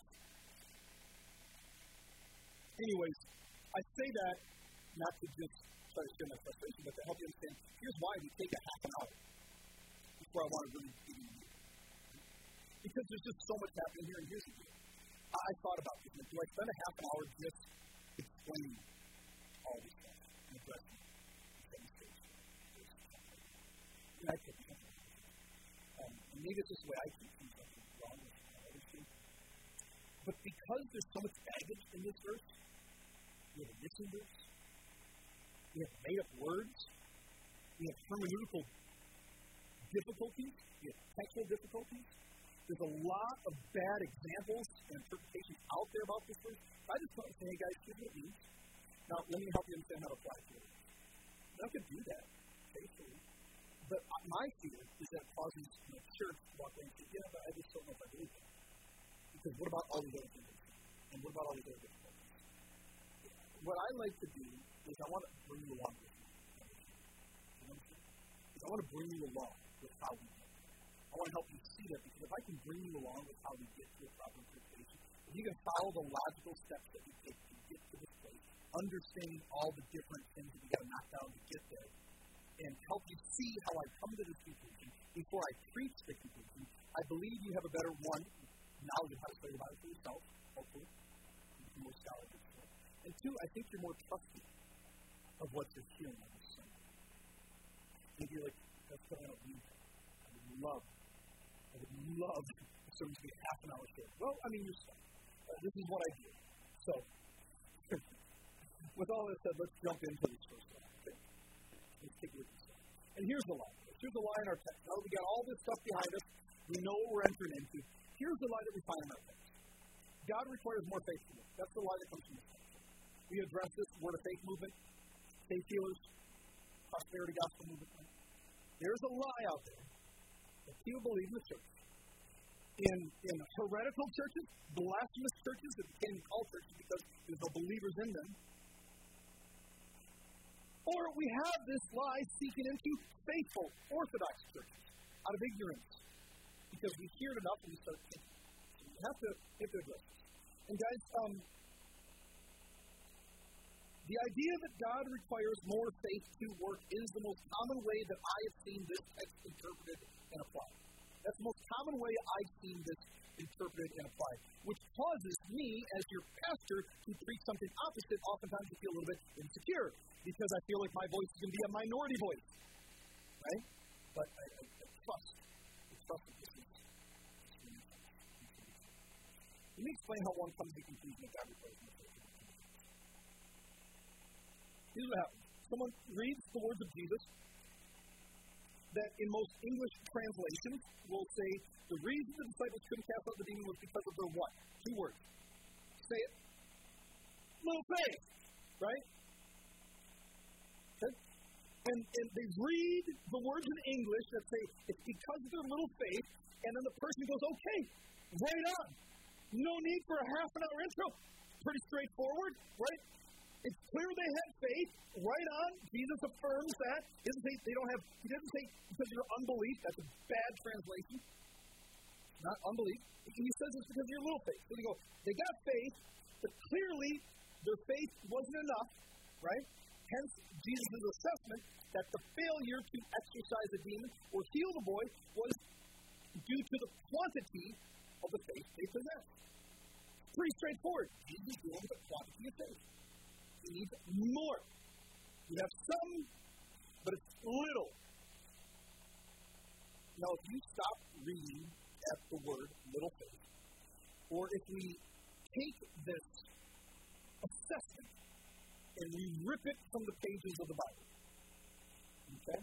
Anyways, I say that not to just try to share my frustration, but to help you understand. Here's why we take a half an hour. That's where I want to really dig in. Because there's just so much happening here, and here's the deal. I, I thought about this. Do I spend a half an hour just explaining all this stuff and addressing the seven stages? And I could. Um, and maybe it's just the way I think things are wrong with others too. But because there's so much baggage in this verse, we have a missing verse, we have made-up words, we have hermeneutical difficulties, we have textual difficulties. There's a lot of bad examples and interpretations out there about this verse. I just want to say, hey guys, here's what it means. Now, let me help you understand how to apply it to it. I could do that, faithfully. But my fear is that it causes the church to walk away and say, yeah, but I just don't know if I believe that. Because what about all these other things? And what about all these other difficulties? What I like to do is I want to bring you along with me. You know what I'm saying? Is I want to bring you along with how we get there. I want to help you see that, because if I can bring you along with how we get to a proper interpretation, if you can follow the logical steps that we take to get to this place, understanding all the different things that we got to knock down to get there, and help you see how I come to this conclusion before I preach the conclusion, I believe you have a better, one, knowledge of how to study the Bible for yourself, hopefully, you're more scholarly. And two, I think you're more trusting of what you're hearing on this Sunday. Maybe you're like, that's what I don't need. I would love, I would love the sermon to be half an hour short. Well, I mean, you're stuck. Uh, this is what I do. So, with all that said, let's jump into this first one. Okay? Let's take a look at this. And here's the lie. Here's the lie in our text. Now that we got all this stuff behind us, we know what we're entering into. Here's the lie that we find in our text. God requires more faith from us. That's the lie that comes from this text. We address this word of faith movement, faith healers, prosperity gospel movement. There's a lie out there that people believe in the church. In, in heretical churches, blasphemous churches that became called churches because there's no believers in them. Or we have this lie seeking into faithful, orthodox churches out of ignorance because we hear it enough and we start thinking. So we have to, we have to address this. And guys, um, the idea that God requires more faith to work is the most common way that I have seen this text interpreted and applied. That's the most common way I've seen this interpreted and applied, which causes me, as your pastor, to preach something opposite. Oftentimes you feel a little bit insecure because I feel like my voice is going to be a minority voice, right? But I, I, I trust, I trust that this is. Let me explain how one comes to the conclusion that God requires more faith. Here's what happens. Someone reads the words of Jesus that in most English translations will say the reason the disciples couldn't cast out the demon was because of their what? Two words. Say it. Little faith. Right? Okay? And, and they read the words in English that say it's because of their little faith, and then the person goes, okay, right on. No need for a half an hour intro. Pretty straightforward, right? It's clear they had faith. Right on. Jesus affirms that. He doesn't say they don't have, he doesn't say because of your unbelief. That's a bad translation. Not unbelief. He says it's because of your little faith. So they go, they got faith, but clearly their faith wasn't enough, right? Hence, Jesus' assessment that the failure to exorcise a demon or heal the boy was due to the quantity of the faith they possessed. Pretty straightforward. Jesus is dealing with the quantity of faith. He needs more. You have some, but it's little. Now, if you stop reading at the word little faith, or if we take this assessment and we rip it from the pages of the Bible, okay,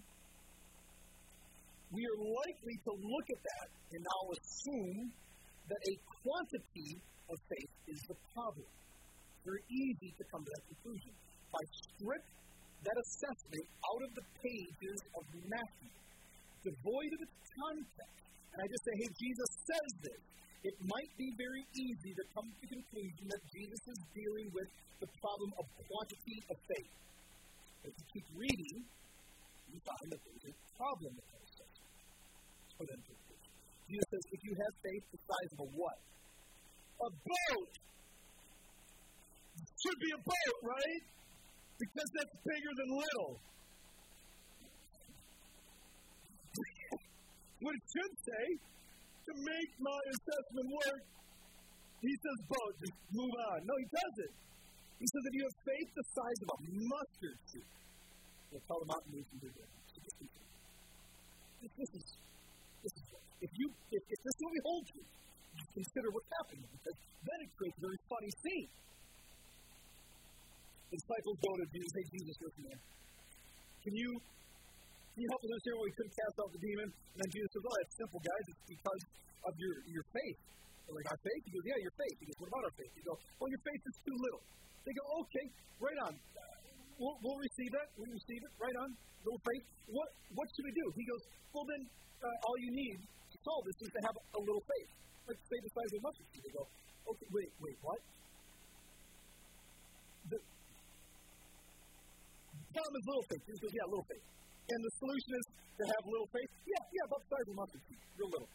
we are likely to look at that and now assume that a quantity of faith is the problem. It's very easy to come to that conclusion. If I strip that assessment out of the pages of Matthew, devoid of its context, and I just say, hey, Jesus says this, it might be very easy to come to the conclusion that Jesus is dealing with the problem of quantity of faith. But if you keep reading, you find that there's a problem with that assessment. Put into it. Jesus says, if you have faith the size of a what? A boat! It should be a boat, right? Because that's bigger than little. What it should say, to make my assessment work, He says, boat, just move on. No, he doesn't. He says, if you have faith the size of a mustard seed, you'll tell the mountain moves and do it. This is, this is, if you, if, if this really holds you, you consider what's happening, because then it creates a very funny scene. The disciples go to Jesus, hey, Jesus, listen, man. Can you, can you help us understand why we couldn't cast out the demon? And then Jesus says, oh, it's simple, guys. It's because of your, your faith. They're like, our faith? He goes, yeah, your faith. He goes, what about our faith? He goes, well, your faith is too little. They go, okay, right on. We'll, we'll receive that. We'll receive it. Right on. Little faith. What, what should we do? He goes, well, then uh, all you need to solve this is to have a little faith. Like, say the size of a mustard seed. They go, okay, wait, wait, what? The problem is little faith. He goes, yeah, little faith. And the solution is to have little faith? Yeah, yeah, about the size of a mustard seed. Real little.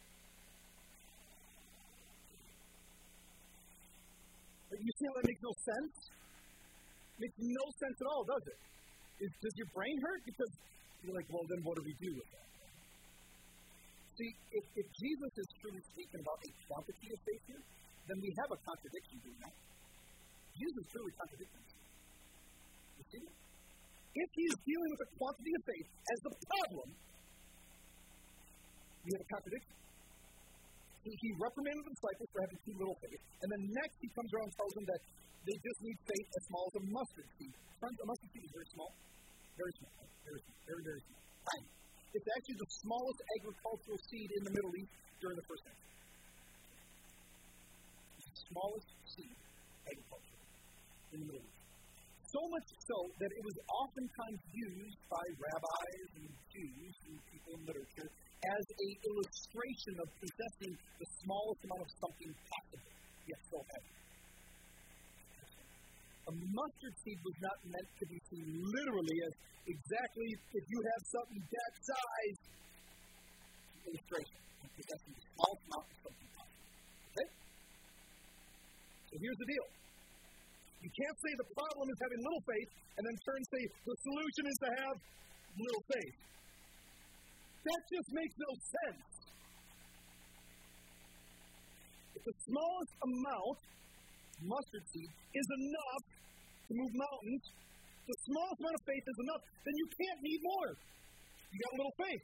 But you see how that makes no sense? It makes no sense at all, does it? Is, does your brain hurt? Because you're like, well, then what do we do with that? See, if, if Jesus is truly speaking about a quantity of faith here, then we have a contradiction doing that. Jesus is truly contradicting. You see that? If he is dealing with a quantity of faith as the problem, we have a contradiction. He, he reprimanded the disciples for having too little faith, and then next he comes around and tells them that they just need faith as small as a mustard seed. Friends, a mustard seed is very small. Very small. Very small. Very, very small. Tiny. It's actually the smallest agricultural seed in the Middle East during the first century. It's the smallest seed agriculture in the Middle East. So much so that it was oftentimes used by rabbis and Jews and people in literature as an illustration of possessing the smallest amount of something possible, yet so heavy. A mustard seed was not meant to be seen literally as exactly if you have something that size. Illustration of possessing the smallest amount of something possible. Okay? So here's the deal. You can't say the problem is having little faith and then turn and say the solution is to have little faith. That just makes no sense. If the smallest amount, mustard seed, is enough to move mountains, the smallest amount of faith is enough, then you can't need more. You got a little faith.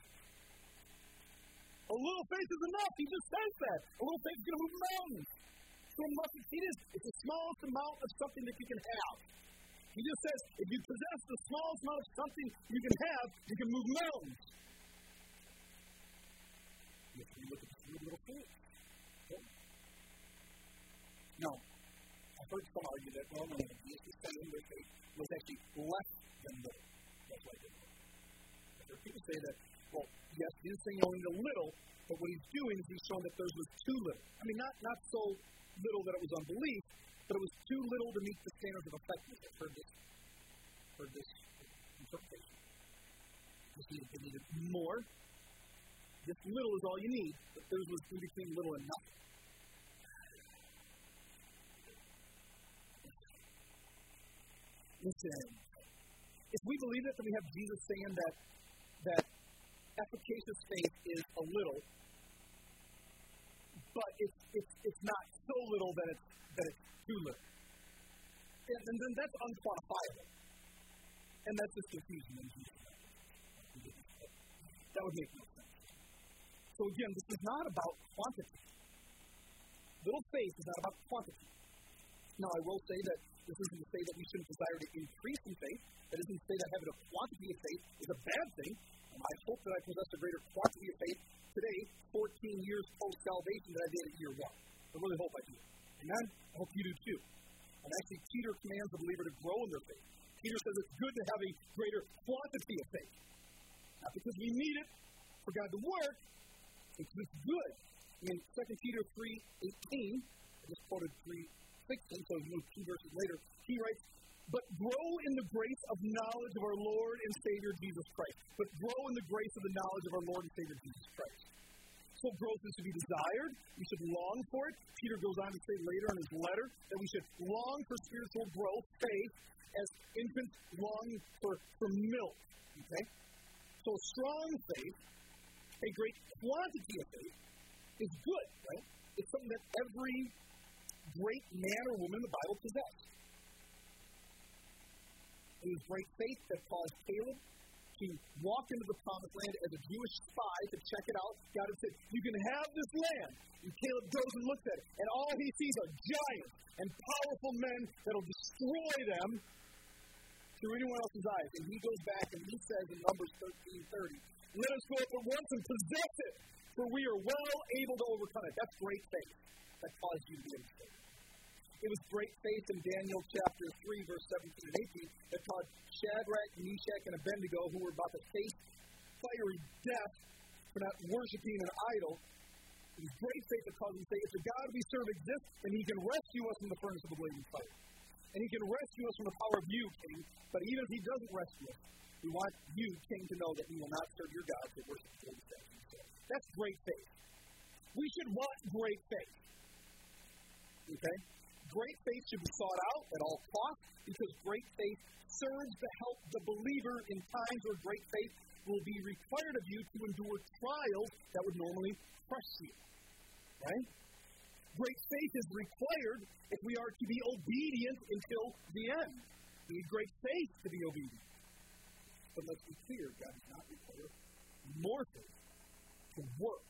A little faith is enough. He just says that. A little faith is going to move mountains. So a mustard seed is it's the smallest amount of something that you can have. He just says, if you possess the smallest amount of something you can have, you can move mountains. You have to look at this little faith. Okay. No. I've heard some argue that, well, no, Jesus is saying their faith was actually less than little. That's why I did it. I've heard people say that, well, yes, Jesus is saying only a little, but what he's doing is he's showing that theirs was too little. I mean, not, not so little that it was unbelief, but it was too little to meet the standards of effectiveness. I've heard this, heard this interpretation. Just needed, they needed more. This little is all you need, but theirs was in between little and nothing. Listen, if we believe it, then we have Jesus saying that that efficacious faith is a little, but it's it's it's not so little that it's that it's too little. And, and then that's unquantifiable. And that's just confusing. That would make no sense. So again, this is not about quantity. Little faith is not about quantity. Now, I will say that this isn't to say that we shouldn't desire to increase in faith. That isn't to say that having a quantity of faith is a bad thing. And I hope that I possess a greater quantity of faith today, fourteen years post-salvation, than I did at year one. I really hope I do. Amen? I hope you do too. And actually, Peter commands the believer to grow in their faith. Peter says it's good to have a greater quantity of faith. Not because we need it for God to work, it's just good. In Second Peter three eighteen, I just quoted three sixteen, so you know two verses later, he writes, but grow in the grace of knowledge of our Lord and Savior Jesus Christ. But grow in the grace of the knowledge of our Lord and Savior Jesus Christ. So growth is to be desired. We should long for it. Peter goes on to say later in his letter that we should long for spiritual growth, faith, as infants long for, for milk. Okay? So strong faith, a great quantity of faith, is good, right? It's something that every great man or woman the Bible possessed. It was great faith that caused Caleb to walk into the promised land as a Jewish spy to check it out. God had said, you can have this land. And Caleb goes and looks at it. And all he sees are giants and powerful men that will destroy them through anyone else's eyes. And he goes back and he says in Numbers thirteen thirty, let us go up at once and possess it, for we are well able to overcome it. That's great faith that caused you to be able to faith. It was great faith in Daniel chapter three, verse seventeen and eighteen, that caused Shadrach, Meshach, and Abednego, who were about to face fiery death for not worshiping an idol. It was great faith that caused them to say, if the God we serve exists, then he can rescue us from the furnace of the blazing fire. And he can rescue us from the power of you, king. But even if he doesn't rescue us, we want you, king, to know that we will not serve your gods that worship the golden statues. That's great faith. We should want great faith. Okay? Great faith should be sought out at all costs, because great faith serves to help the believer in times where great faith will be required of you to endure trials that would normally crush you. Right? Great faith is required if we are to be obedient until the end. We need great faith to be obedient. But let's be clear, God does not require more faith to work.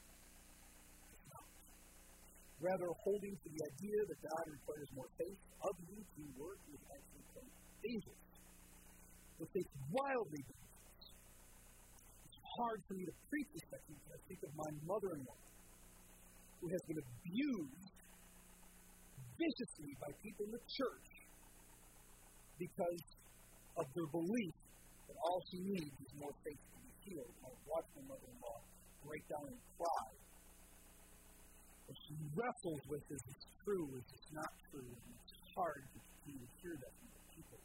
Rather, holding to the idea that God requires more faith of you to work is actually quite dangerous. But it's wildly dangerous. It's hard for me to preach this section because I think of my mother-in-law, who has been abused viciously by people in the church because of their belief that all she needs is more faith to be healed. I watched my mother-in-law break down and cry. What she wrestles with is it's true, is it's not true, and it's hard to continue to hear that from the people.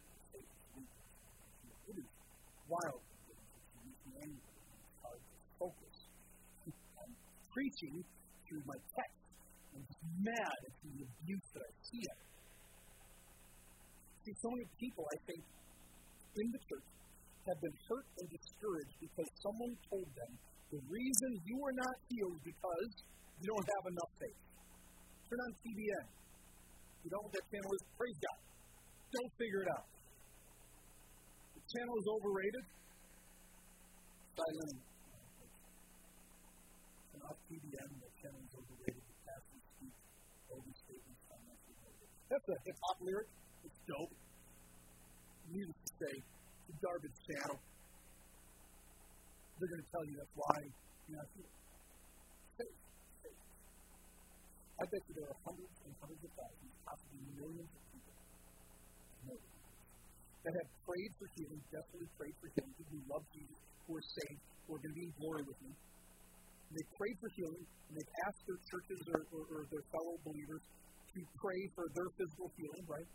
It is wild. It's hard to focus. I'm preaching through my text. I'm just mad at the abuse that I see it. See, so many people, I think, in the church have been hurt and discouraged because someone told them the reason you are not healed is because you don't have enough faith. Turn on T B N. You don't know what that channel is? Praise God. Don't figure it out. The channel is overrated. Silent. Turn off T B N. The channel is overrated. The pastor speaks over statements. That's a hip hop lyric. It's dope. Needless to say, it's a garbage channel. They're going to tell you that's why you're not here. Faith. I bet you there are hundreds and hundreds of thousands, possibly millions of people, millions, that have prayed for healing, desperately prayed for healing, who love Jesus, who are saved, who are going to be in glory with me. And they prayed for healing, and they've asked their churches or, or, or their fellow believers to pray for their physical healing, right?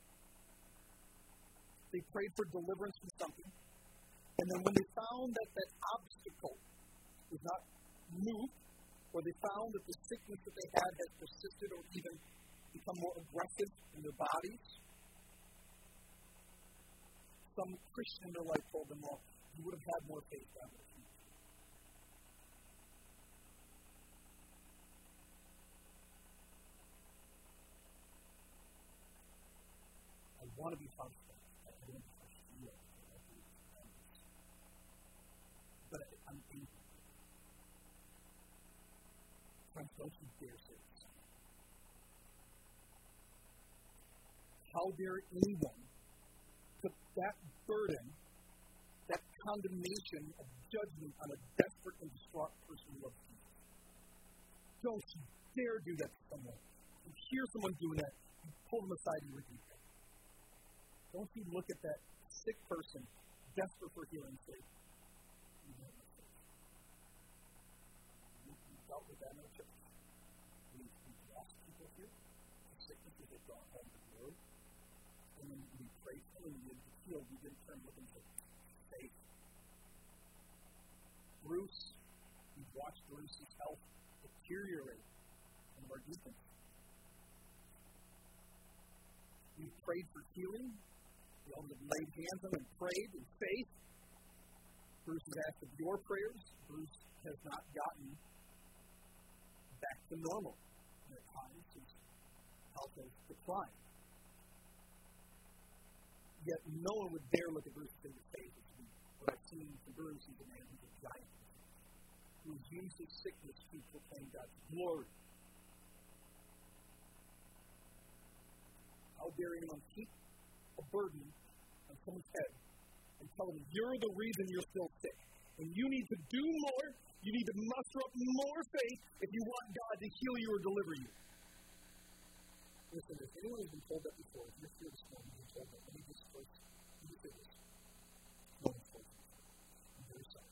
They prayed for deliverance from something. And then when they found that that obstacle was not moved, or they found that the sickness that they had had persisted or even become more aggressive in their bodies, some Christian in their life told them, well, you would have had more faith down there. I want to be harsh. I don't want to harsh you. But I'm angry. Don't you dare say this. How dare anyone put that burden, that condemnation of judgment on a desperate and distraught person who loves Jesus? Don't you dare do that to someone. You hear someone doing that, you pull them aside and rebuke them. Don't you look at that sick person, desperate for healing, and say, you know what I'm saying? You dealt with that in the church. We've lost people here. The sicknesses have gone home to glory. And then we pray for them, we get healed, we get turned with them to faith. Bruce, we've watched Bruce's health deteriorate in our deacons. We've prayed for healing. We all have laid hands on him and prayed in faith. Bruce has asked of your prayers. Bruce has not gotten back to normal. And at times his decline. Yet no one would dare look at Bruce in the face and see what I've seen from Bruce. He's a man who's a giant, who has used his sickness to proclaim God's glory. How dare anyone keep a burden on someone's head and tell them, you're the reason you're still sick. And you need to do more, you need to muster up more faith if you want God to heal you or deliver you. Listen, if anyone has been told that before, if you're here this morning, you've been told that, let me just first, let me say this. No one's told you. I'm very sorry.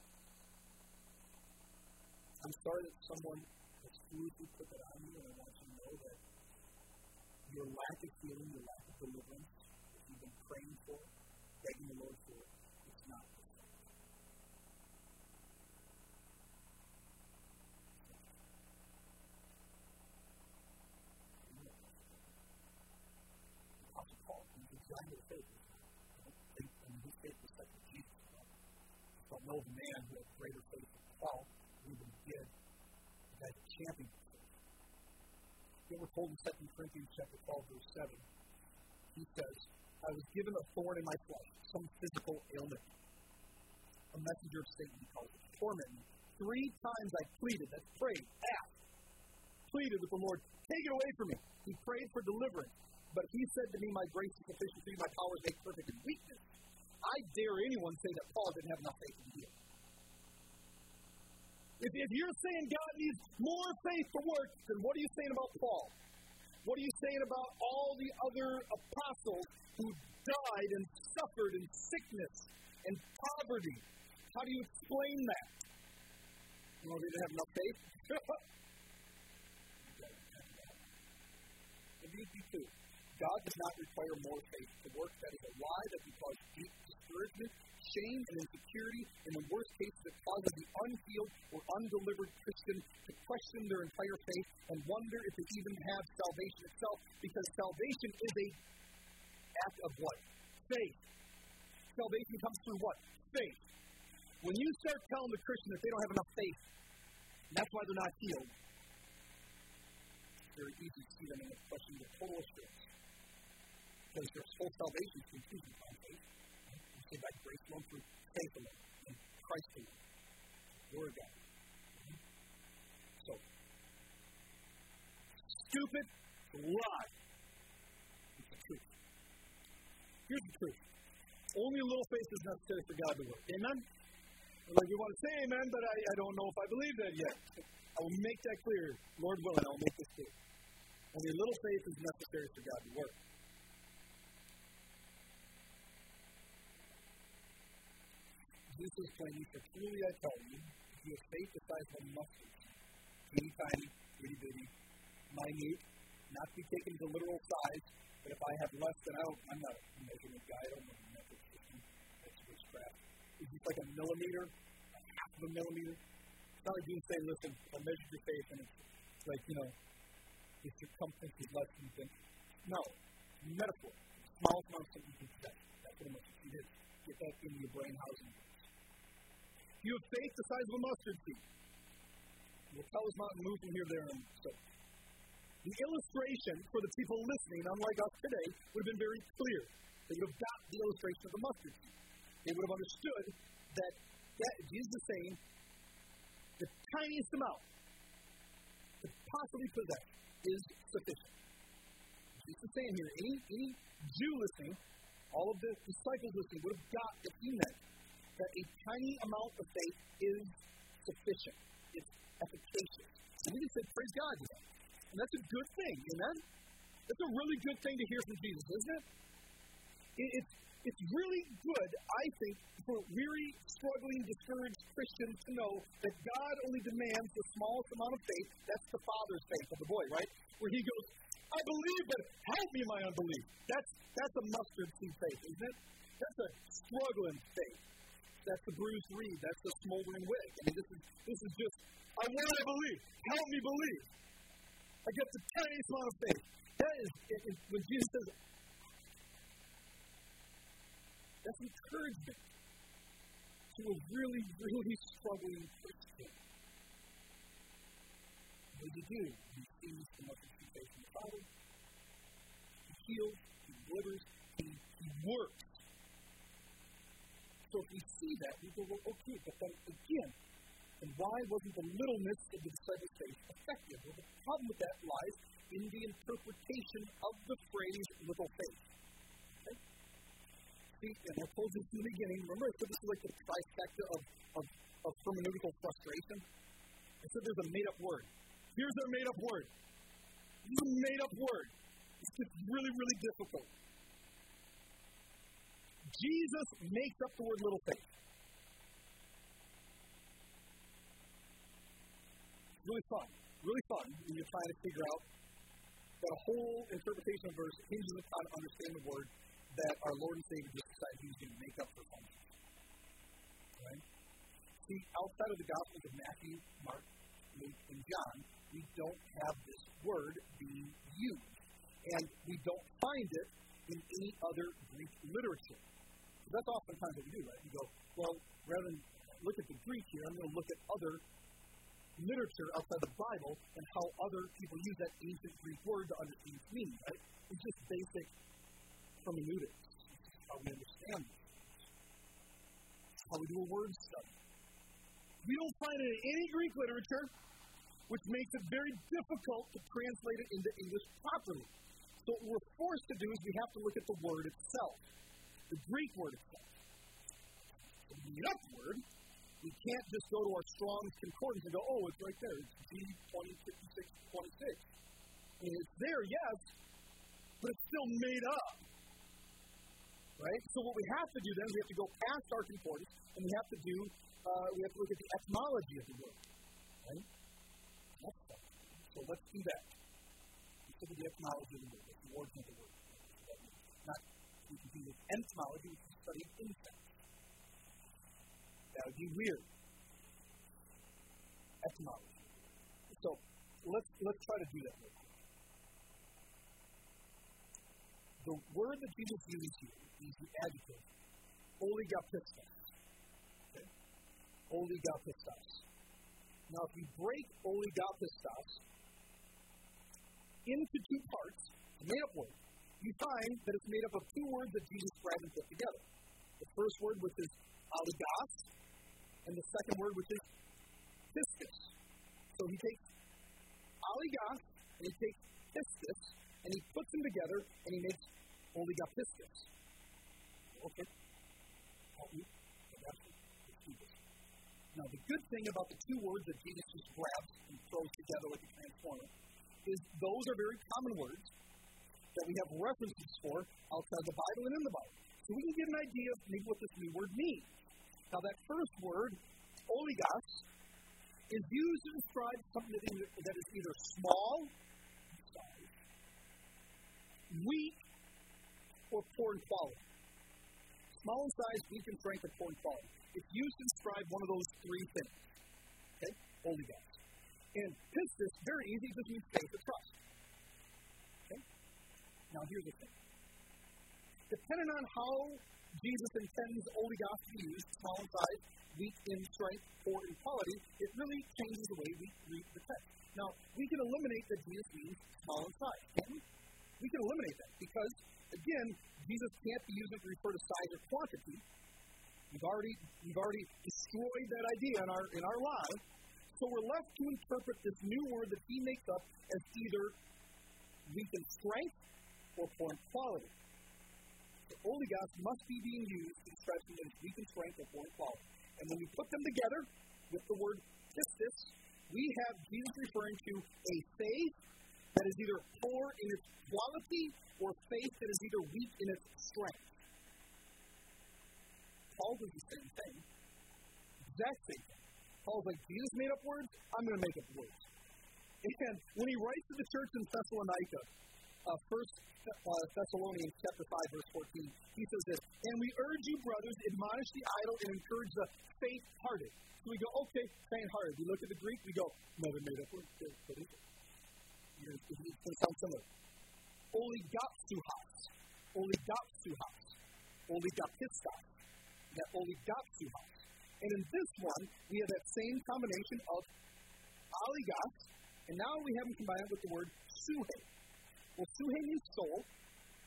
I'm sorry that someone has foolishly put that on you, and I want you to know that your lack of healing, your lack of deliverance, that you've been praying for, begging the Lord for, it's not the same. Apostle Paul, he's a giant of faith. And his faith was like Jesus. I don't know of a man who had greater faith than Paul, who even did. He had a champion of faith. Yet we're told in Second Corinthians chapter twelve, verse seven, he says, I was given a thorn in my flesh, some physical ailment. A messenger of Satan, he calls it, torment me. Three times I pleaded, that's prayed, asked, pleaded with the Lord, take it away from me. He prayed for deliverance. But he said to me, my grace is sufficient for you, my power is made perfect in weakness. I dare anyone say that Paul didn't have enough faith to heal. If, if you're saying God needs more faith to work, then what are you saying about Paul? What are you saying about all the other apostles who died and suffered in sickness and poverty? How do you explain that? You know, they didn't have enough faith? It needs to be true. God does not require more faith to work. That is a lie that can cause deep discouragement, shame, and insecurity, and in worst cases, it causes the unhealed or undelivered Christian to question their entire faith and wonder if they even have salvation itself, because salvation is a act of what? Faith. Salvation comes through what? Faith. When you start telling the Christian that they don't have enough faith, that's why they're not healed, it's very easy to see them in the question of total assurance. Because their whole salvation is contingent upon faith. You say by grace alone, through faith alone, and Christ alone. Word of God. So, stupid lie. It's the truth. Here's the truth. Only a little faith is necessary for God to work. Amen? Like we want to say amen, but I, I don't know if I believe that yet. I will make that clear. Lord willing, I will make this clear. Only a little faith is necessary for God to work. Jesus is plain, for truly I tell you, if you have faith the size of a mustard seed, teeny tiny, itty bitty, minute, not to be taken to literal size, but if I have less than, I don't, I'm not a measurement guy, I don't know the metric system, that's witchcraft. It's just like a millimeter, a half of a millimeter. It's not like you can say, listen, I measured your faith and it's like, you know, the circumference is less than you think. No, metaphor. The smallest amount of something you can possess. That's what a mustard seed is. Get that into your brain housing. You have faith the size of a mustard seed. We'll tell us not to move from here, there, and so. The illustration for the people listening, unlike us today, would have been very clear. They would have got the illustration of the mustard seed. They would have understood that, that Jesus is saying the tiniest amount to possibly possess is sufficient. Jesus is saying here, any, any Jew listening, all of the disciples listening would have got that he meant that a tiny amount of faith is sufficient. It's efficacious. And we can say, praise God to that. And that's a good thing, amen? That's a really good thing to hear from Jesus, isn't it? it it's, it's really good, I think, for weary, struggling, discouraged Christians to know that God only demands the smallest amount of faith. That's the father's faith of the boy, right? Where he goes, I believe, but help me in my unbelief. That's, that's a mustard seed faith, isn't it? That's a struggling faith. That's the bruised reed. That's the smoldering wick. I mean, this is this is just, I want to believe. Help me believe. I get the tiniest amount of faith. That is, it, it, when Jesus says, that's encouragement to a really, really struggling Christian. What do you do? You seize the mustard seed faith from the Father. heals, He delivers, He, he works. So if we see that, we go, well, okay, but then again, and why wasn't the littleness of the disciples' faith effective? Well, the problem with that lies in the interpretation of the phrase little faith. Okay? See, and I told you in the beginning, remember I said this is like the trifecta of, of, of hermeneutical frustration? I said there's a made-up word. Here's our made-up word. This is a made-up word. It's just really, really difficult. Jesus makes up the word little faith. It's really fun. Really fun when you're trying to figure out that a whole interpretation of verse hinges upon understanding the word that our Lord and Savior just decided He was going to make up for functions. Right? See, outside of the Gospels of Matthew, Mark, Luke, and John, we don't have this word being used. And we don't find it in any other Greek literature. So that's oftentimes what we do, right? We go, well, rather than look at the Greek here, I'm going to look at other literature outside the Bible and how other people use that ancient Greek word to understand its meaning, right? It's just basic hermeneutics. It's how we understand it. It's how we do a word study. We don't find it in any Greek literature, which makes it very difficult to translate it into English properly. So what we're forced to do is we have to look at the word itself, the Greek word itself. The made-up word, we can't just go to our Strong's Concordance and go, oh, it's right there. It's G twenty fifty-six twenty-six. And it's there, yes, but it's still made up. Right? So what we have to do then is we have to go past our concordance and we have to do, uh, we have to look at the etymology of the word. Right? That's so let's do that. Let's look at the etymology of the word. That's the origin of the word. Not, we can do with entomology, we can study insects. That would be weird. Etymology. So let's let's try to do that real quick. The word that Jesus uses here is the adjective oligopistos. Okay? Oligopistos. Now, if you break oligopistos into two parts, a made-up word, you find that it's made up of two words that Jesus grabbed and put together. The first word, which is oligos, and the second word, which is pistis. So he takes oligos, and he takes pistis, and he puts them together, and he makes oligopistis. Okay? Help me. Now, the good thing about the two words that Jesus just grabs and throws together like a transformer is those are very common words that we have references for outside the Bible and in the Bible. So we can get an idea of maybe what this new word means. Now, that first word, oligos, is used to describe something that is, that is either small, size, weak, or poor in quality. Small in size, weak in strength, or poor in quality. It's used to describe one of those three things. Okay? Oligos. And pistis, very easy, just means faith or trust. Okay? Now, here's the thing. Depending on how Jesus intends oligos to be used, small in size, weak in strength, poor in quality, it really changes the way we read the text. Now, we can eliminate that Jesus means small in size, can't we? We can eliminate that because, again, Jesus can't be used to refer to size or quantity. We've already, we've already destroyed that idea in our, in our lives. So we're left to interpret this new word that he makes up as either weak in strength or poor in quality. The oligos must be being used to describe something that is weak in strength or poor in quality. And when we put them together with the word pistis, we have Jesus referring to a faith that is either poor in its quality or faith that is either weak in its strength. Paul does the same thing. Exact same thing. Paul's like, Jesus made up words, I'm going to make up words. And when he writes to the church in Thessalonica, uh, First uh, Thessalonians chapter five, verse fourteen, he says this, and we urge you, brothers, admonish the idle and encourage the faint-hearted. So we go, okay, faint-hearted. We look at the Greek, we go, another made-up word. What is it? It's going to sound similar. Oligopsuhos. Oligopsuhos. Oligopistos. That oligopsuhos. And in this one, we have that same combination of oligos, and now we have them combined with the word suhe. Well, suhe means soul,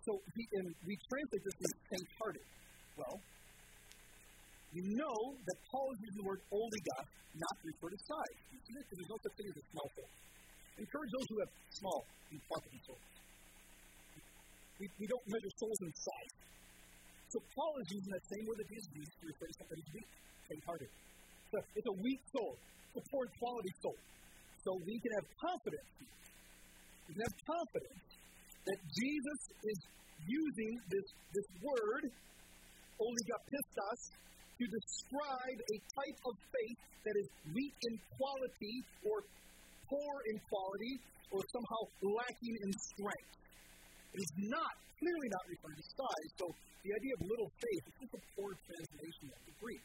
So he, and we translate this as faint-hearted. Well, you know that Paul is using the word oligarch not to refer to size. Because there's no such thing as a small soul. Encourage those who have small in quantity souls. We, we don't measure souls in size. So Paul is using that same word that Jesus used to refer to somebody who's weak, faint-hearted. So it's a weak soul. It's a poor quality soul. So we can have confidence. We can have confidence that Jesus is using this, this word, oligopistos, to describe a type of faith that is weak in quality or poor in quality or somehow lacking in strength. It is not, clearly not referring to size. So the idea of little faith is just a poor translation of the Greek.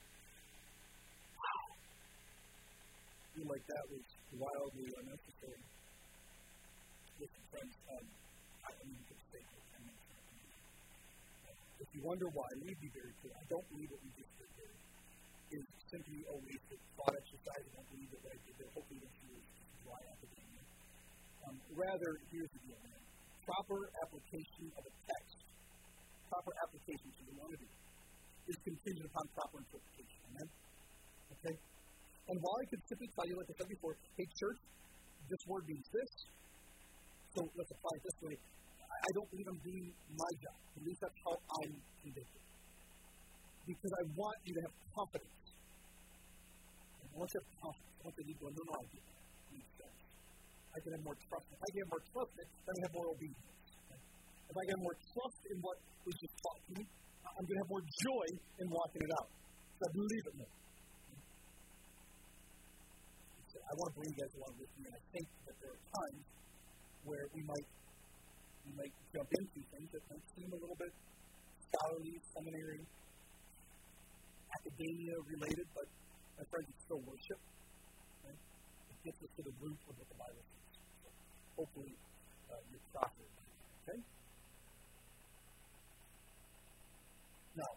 Wow. I feel like that was wildly unnecessary. Listen, friends, um, I don't need to say for ten minutes. If you wonder why, let me be very clear. I don't believe what we just did here is simply a wasted thought exercise. I don't believe that what I did there. Hopefully, this is why academia. Um, rather, here's the deal. Proper application of a text, proper application to the one of it, is contingent upon proper interpretation. Amen? Okay? And while I could simply tell you, like I said before, hey, church, this word means this, so let's apply it this way. I don't believe I'm doing my job. At least that's how I'm convicted. Because I want you to have confidence. I want you to have confidence. I want you to go, no, no, I do. I can have more trust. If I can have more trust in it, then I have more obedience. If I can have more trust in what was just taught to me, I'm going to have more joy in walking it out. So I believe it more. So I want to bring you guys along with me, and I think that there are times where we might we might jump into things that might seem a little bit scholarly, seminary, academia related, but my friends, it's still worship. Right? It gets us to the root of what the Bible says. So hopefully, uh, you're profitable. Okay? Now,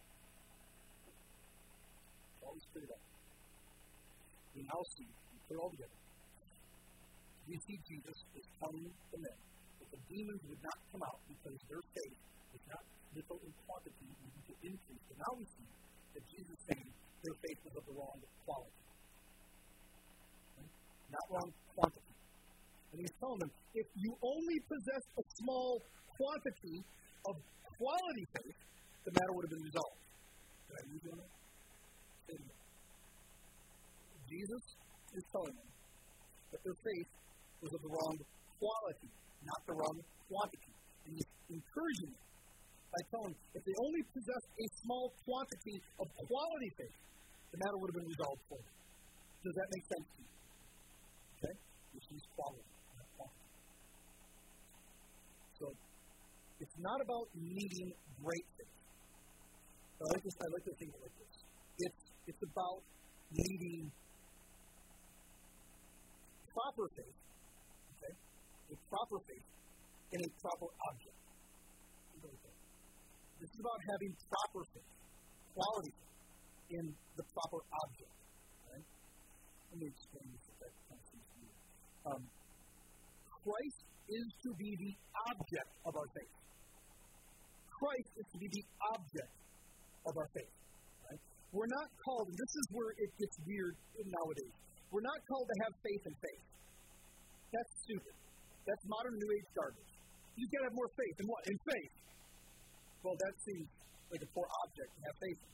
it's always cleared up. We now see, we put it all together. We see Jesus is telling the men that the demons would not come out because their faith was not little in quantity, needed to increase. But now we see that Jesus is saying their faith was of the wrong quality. Okay? Not wrong quantity. And he's telling them, if you only possess a small quantity of quality faith, the matter would have been resolved. Did I lose you on that? Jesus is telling them that their faith was of the wrong quality, not the wrong quantity. And he's encouraging them by telling them, if they only possessed a small quantity of quality faith, the matter would have been resolved for them. Does that make sense to you? Okay? Which is quality, not quantity. So, it's not about needing great faith. But I like this, I like to think of it like this. It's, it's about needing proper faith, okay? A proper faith in a proper object. This is about having proper faith, quality faith, in the proper object. Right? Let me explain this if that comes to you. Um, Christ is to be the object of our faith. Christ is to be the object of our faith. Right? We're not called, and this is where it gets weird nowadays. We're not called to have faith in faith. That's stupid. That's modern New Age garbage. You've got to have more faith in what? In faith. Well, that seems like a poor object to have faith in.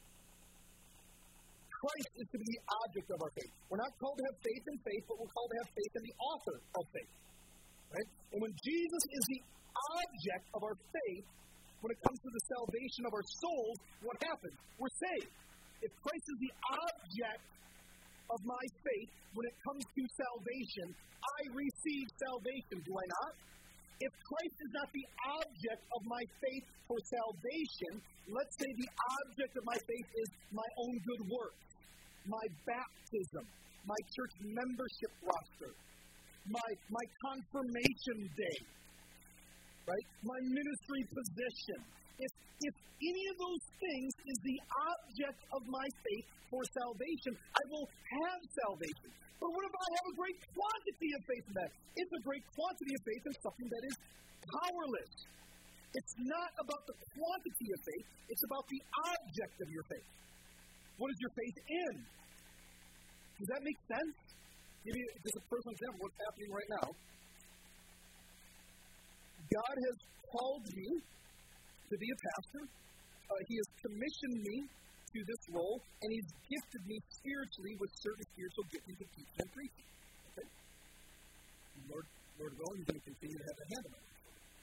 Christ is to be the object of our faith. We're not called to have faith in faith, but we're called to have faith in the author of faith. Right? And when Jesus is the object of our faith, when it comes to the salvation of our souls, what happens? We're saved. If Christ is the object of my faith, when it comes to salvation, I receive salvation, do I not? If Christ is not the object of my faith for salvation, let's say the object of my faith is my own good works, my baptism, my church membership roster, my, my confirmation day, right? My ministry position. If, if any of those things is the object of my faith for salvation, I will have salvation. But what if I have a great quantity of faith in that? It's a great quantity of faith in something that is powerless. It's not about the quantity of faith. It's about the object of your faith. What is your faith in? Does that make sense? Give you just a personal example of what's happening right now. God has called me to be a pastor. Uh, he has commissioned me to this role, and He's gifted me spiritually with certain spiritual giftings of teaching and preaching. Okay? Lord, Lord willing, He's going to continue to have a hand on it.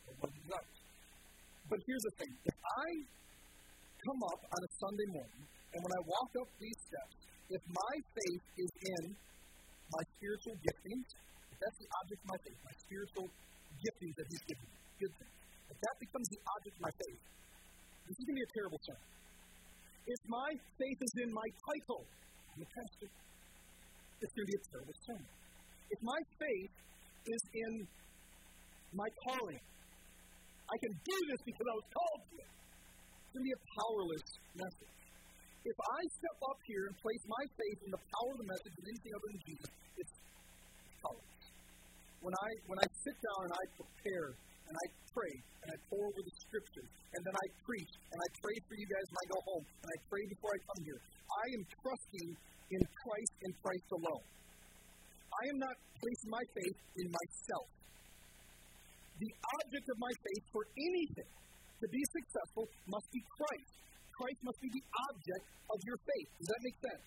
But here's the thing. If I come up on a Sunday morning, and when I walk up these steps, if my faith is in my spiritual giftings, if that's the object of my faith, my spiritual giftings that He's given me, good things, if that becomes the object of my faith, this is going to be a terrible sermon. If my faith is in my title, I'm a pastor, it's going to be a terrible sermon. If my faith is in my calling, I can do this because I was called to it, it's going to be a powerless message. If I step up here and place my faith in the power of the message of anything other than Jesus, it's powerless. When I when I sit down and I prepare and I pray and I pour over the scriptures and then I preach and I pray for you guys when I go home and I pray before I come here, I am trusting in Christ and Christ alone. I am not placing my faith in myself. The object of my faith for anything to be successful must be Christ. Christ must be the object of your faith. Does that make sense?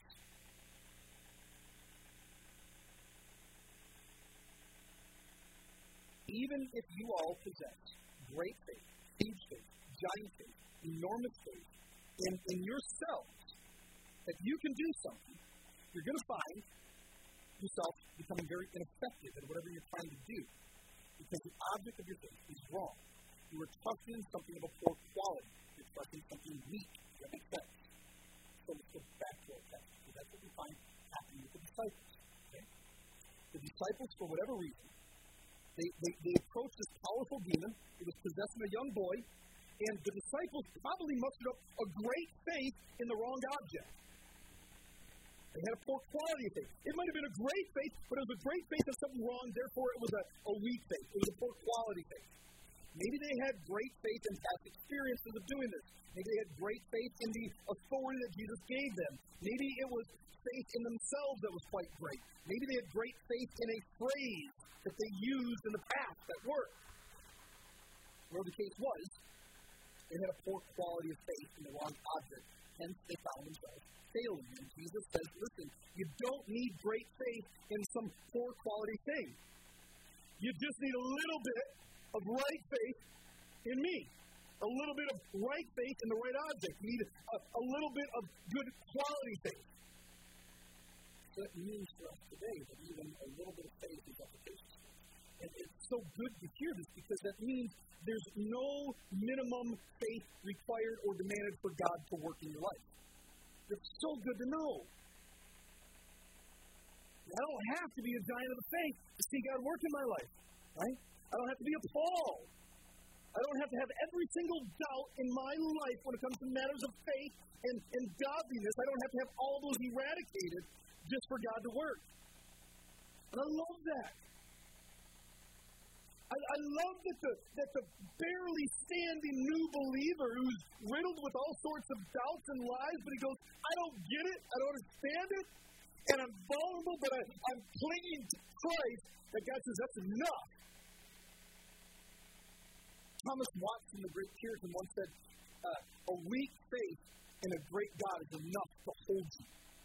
Even if you all possess great faith, huge faith, giant faith, enormous faith in, in yourselves, that you can do something, you're going to find yourself becoming very ineffective at whatever you're trying to do because the object of your faith is wrong. You are trusting in something of a poor quality. You're trusting in something weak. That makes sense. So let's go back to our text, because that's what we find happening with the disciples. Okay? The disciples, for whatever reason, they, they, they approached this powerful demon. It was possessing a young boy, and the disciples probably mustered up a great faith in the wrong object. They had a poor quality of faith. It might have been a great faith, but it was a great faith of something wrong, therefore it was a, a weak faith. It was a poor quality faith. Maybe they had great faith in past experiences of doing this. Maybe they had great faith in the authority that Jesus gave them. Maybe it was faith in themselves that was quite great. Maybe they had great faith in a phrase that they used in the past that worked. Whatever the case was, they had a poor quality of faith in the wrong object. Hence, they found themselves failing. And Jesus says, listen, you don't need great faith in some poor quality thing. You just need a little bit of right faith in me. A little bit of right faith in the right object. You need a, a little bit of good quality faith. That means for us today that even a little bit of faith is application. And it's so good to hear this because that means there's no minimum faith required or demanded for God to work in your life. It's so good to know. I don't have to be a giant of the faith to see God work in my life, right? I don't have to be a Paul. I don't have to have every single doubt in my life when it comes to matters of faith and, and godliness. I don't have to have all those eradicated just for God to work. And I love that. I, I love that the, that the barely standing new believer who's riddled with all sorts of doubts and lies, but he goes, I don't get it, I don't understand it, and I'm vulnerable, but I, I'm clinging to Christ, that God says, that's enough. Thomas Watson, the great Puritan, once said, uh, a weak faith in a great God is enough to hold you.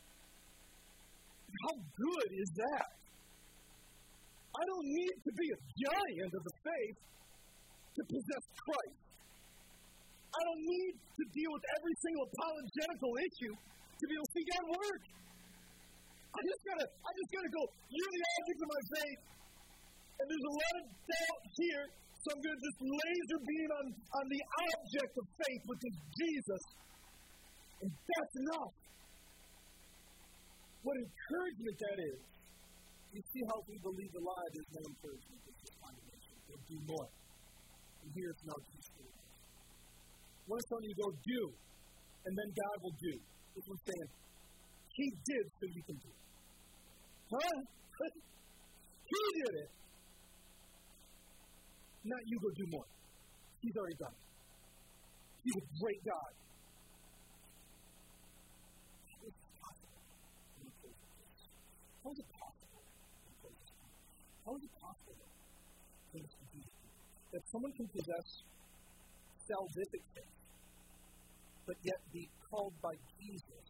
How good is that? I don't need to be a giant of the faith to possess Christ. I don't need to deal with every single apologetical issue to be able to see God work. I just gotta, I just gotta go, you're the object of my faith, and there's a lot of doubt here, so I'm gonna just laser beam on, on the object of faith, which is Jesus. And that's enough. What encouragement that is. You see how we believe the lie, there's no encouragement, there's just condemnation. We'll do more. And here it's not just for you. One is telling you to go do, and then God will do. This one's saying, He did so you can do it. Huh? He did it. Not you go do more. He's already done it. He's a great God. How is it possible? How is it possible that someone can possess salvific faith, but yet be called by Jesus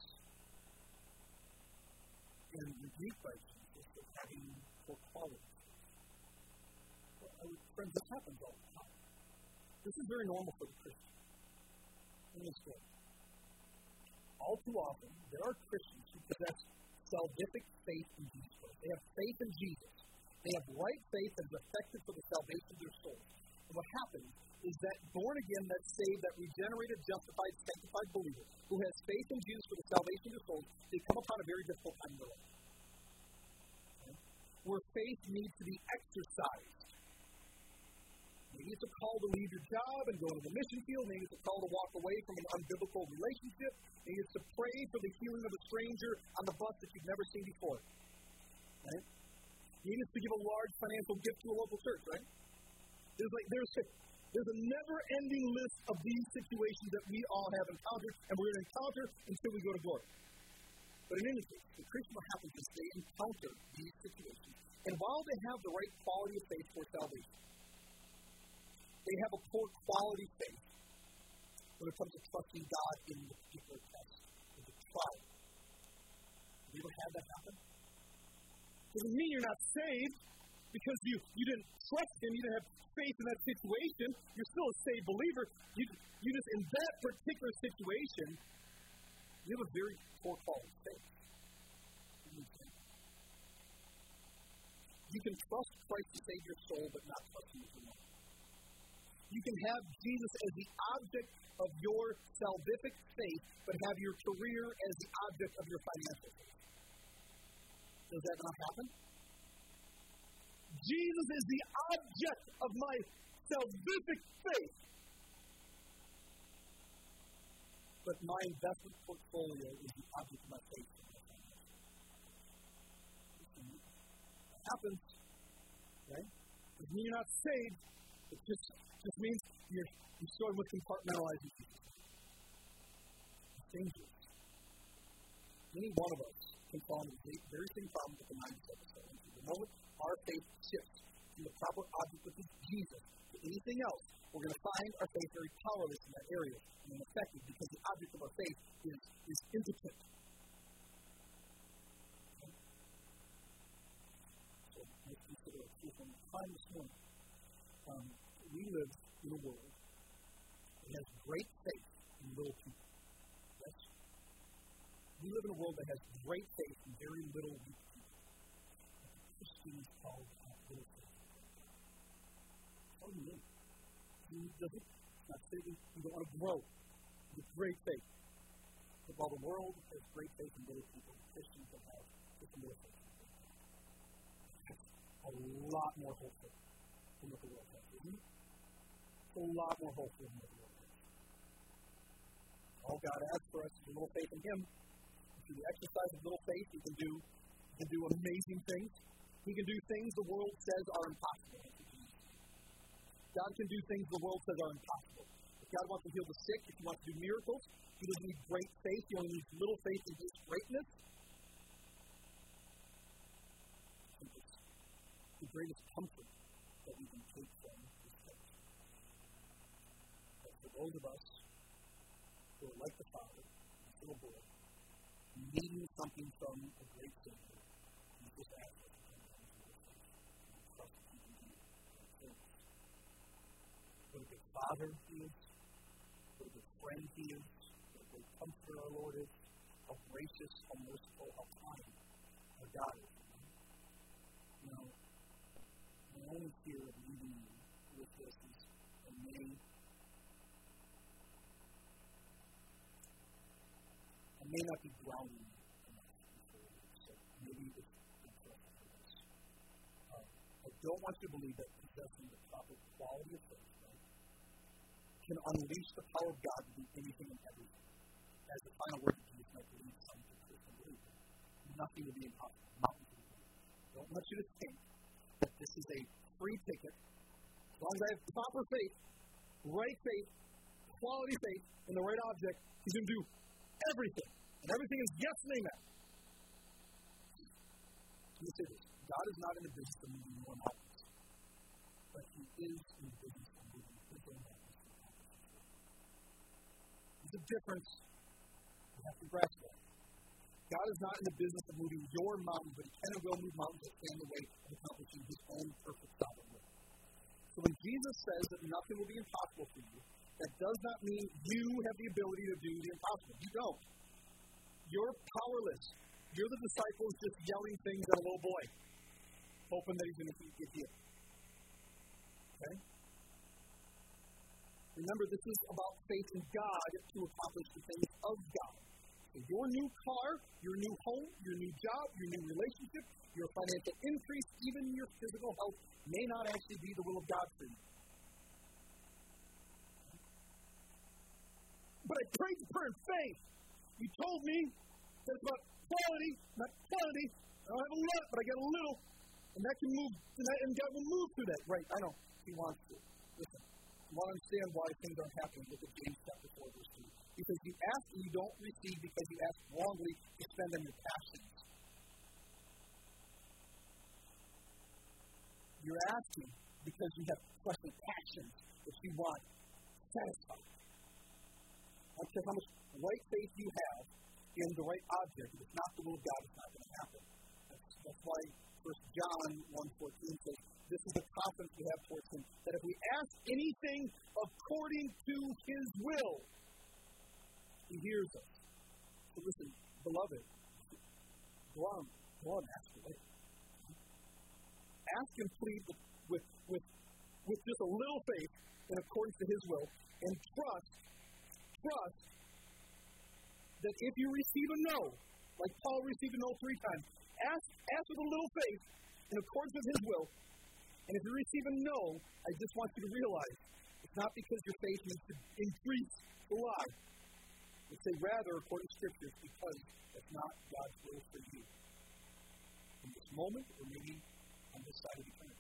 and rebuked by Jesus as having poor quality? Well, friends, this happens all the time. This is very normal for the Christian in this world. All too often, there are Christians who possess salvific faith in Jesus Christ. They have faith in Jesus. They have right faith that is effective for the salvation of their souls. And what happens is that born again, that saved, that regenerated, justified, sanctified believer who has faith in Jesus for the salvation of their souls, they come upon a very difficult time in their life. Okay? Where faith needs to be exercised. Maybe it's a call to leave your job and go to the mission field. Maybe it's a call to walk away from an unbiblical relationship. Maybe it's to pray for the healing of a stranger on the bus that you've never seen before. Right? Maybe it's to give a large financial gift to a local church, right? There's like there's a, there's a never-ending list of these situations that we all have encountered, and we're going to encounter until we go to glory. But in any case, the Christian what happens is they encounter these situations, and while they have the right quality of faith for salvation, they have a poor quality faith when it comes to trusting God in the particular test, in the trial. Have you ever had that happen? It doesn't mean you're not saved because you, you didn't trust Him, you didn't have faith in that situation. You're still a saved believer. You, you just, in that particular situation, you have a very poor quality faith. You can trust Christ to save your soul, but not trust Him as your life. You can have Jesus as the object of your salvific faith, but have your career as the object of your financial faith. Does that not happen? Jesus is the object of my salvific faith, but my investment portfolio is the object of my faith. It happens, right? Doesn't mean you're not saved. It just just means you're you're starting with compartmentalizing Jesus. It's dangerous. Any one of us can fall into the very same problem with the mindset. The moment our faith shifts from the proper object, which is Jesus, to anything else, we're going to find our faith very powerless in that area and ineffective because the object of our faith is, is impotent. Okay? So let's consider a few things. Time this morning. Um, we live in a world that has great faith in little people. Yes? We live in a world that has great faith in very little weak people. Christians call that little faith. What do you mean? He doesn't, not saying you don't want to grow with great faith. But while the world has great faith in little people, Christians will have just a little faith. A lot more hopeful than what the world has, isn't it? It's a lot more hopeful than what the world has. All God asks for us is a little faith in Him. Through the exercise of little faith, He can do, he can do amazing things. He can do things the world says are impossible. God can do things the world says are impossible. If God wants to heal the sick, if He wants to do miracles, He doesn't need great faith. He only needs little faith in His greatness. The greatest comfort that we can take from this text. But for those of us who are like the Father, this little boy, needing something from a great Savior, we just ask us to come down to this faith and trust Him in things. What a good Father He is, what a good friend He is, what a great comforter our Lord is, how gracious, how merciful, how kind our God is. You know, my only fear of leaving you with this is I may, I may not be grounding you enough before you, so maybe it's good for us for this. Um, I don't want you to believe that possessing the proper quality of faith, right, can unleash the power of God to do anything and everything. As the final word of Jesus might believe some to Christian believers. Nothing will be impossible. Mountains will be moved. I don't want you to think that this is a free ticket. As long as I have proper faith, right faith, quality faith in the right object, he's going to do everything. And everything is yes and amen. Let me say this. God is not in the business of moving your mountains, but he is in the business of moving his own mountains. There's a difference. You have to grasp that. God is not in the business of moving your mountains, but he can and will move mountains that stand in the way of accomplishing his own perfect sovereign will. So when Jesus says that nothing will be impossible for you, that does not mean you have the ability to do the impossible. You don't. You're powerless. You're the disciples just yelling things at a little boy, hoping that he's going to get healed. Okay? Remember, this is about faith in God to accomplish the things of God. So your new car, your new home, your new job, your new relationship, your financial increase, even your physical health may not actually be the will of God for you. But I prayed for in faith. You told me that it's about quality, not quantity. I don't have a lot, but I got a little. And that can move, and, that, and God will move through that. Right, I know. He wants to. Listen, you want to understand why things aren't happening. Look at James chapter four, verse two. Because you ask and you don't receive because you ask wrongly to spend on your passions. You're asking because you have fleshly passions that you want satisfied. I don't care how much right faith you have in the right object. If it's not the will of God, it's not going to happen. That's, that's why First John one fourteen says, this is the confidence we have towards him, that if we ask anything according to his will, he hears us. So listen, beloved, go on, go on, ask for it. Ask and plead with, with, with, with just a little faith in accordance to his will, and trust, trust that if you receive a no, like Paul received a no three times, ask, ask with a little faith in accordance with his will, and if you receive a no, I just want you to realize it's not because your faith needs to increase or lie. It's say rather, according to Scripture, it's because it's not God's will for you. In this moment, or maybe on this side of eternity.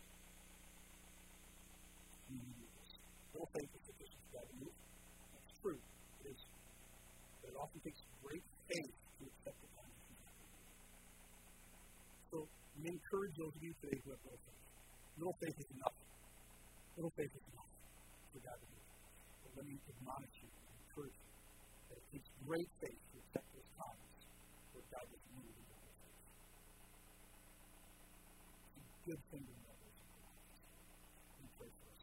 You need this. Little faith is sufficient for God to move. That's true. It is. But it often takes great faith to accept the promise of God. So, let me encourage those of you today who have little faith. Little faith is enough. Little faith is enough for God to move. But let me admonish you and encourage you that it takes great faith to accept those promises where God will move in your faith. It's a good thing to know this. Let me pray for us.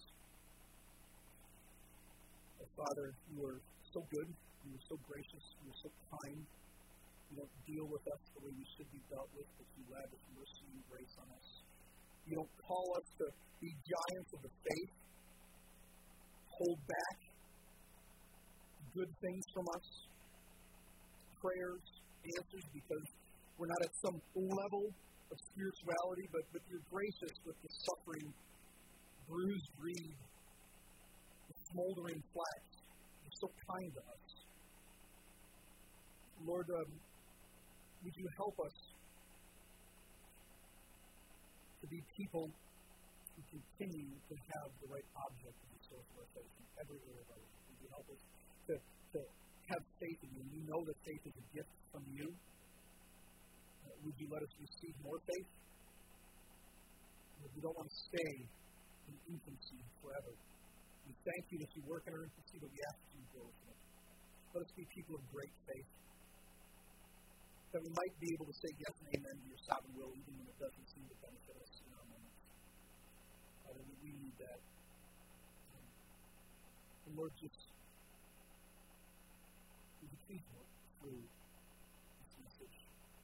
Oh, Father, you are so good. You are so gracious. You are so kind. You don't deal with us the way we should be dealt with, but you lavish mercy and grace on us. You don't call us to be giants of the faith, hold back good things from us, prayers, answers, because we're not at some level of spirituality, but, but you're gracious with the suffering, bruised reed, the smoldering flax. You're so kind to us. Lord, um, would you help us to be people who continue to have the right object in the source of our faith in every area of our life? Would you help us to, to have faith in you? You know that faith is a gift from you. Uh, would you let us receive more faith? We don't want to stay in infancy forever. We thank you that you work in our infancy, but we ask you to grow from it. Let us be people of great faith, that we might be able to say yes and amen to your sovereign will, even when it doesn't seem to benefit us in our moments. Father, we need that. And Lord, just would you please work through this message?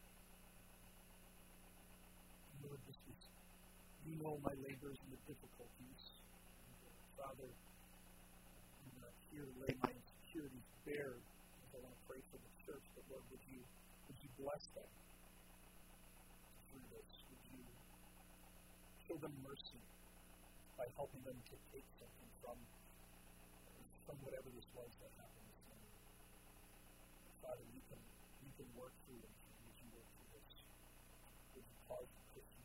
And Lord, this is, you know my labors and the difficulties. And, Father, I'm not here to lay my insecurities bare as I want to pray for the church, but Lord, would you Would you bless them through this? Would you show them mercy by helping them to take something from, from whatever this was that happened this morning? Father, you can, you can work through this. You can work through this. Would you cause the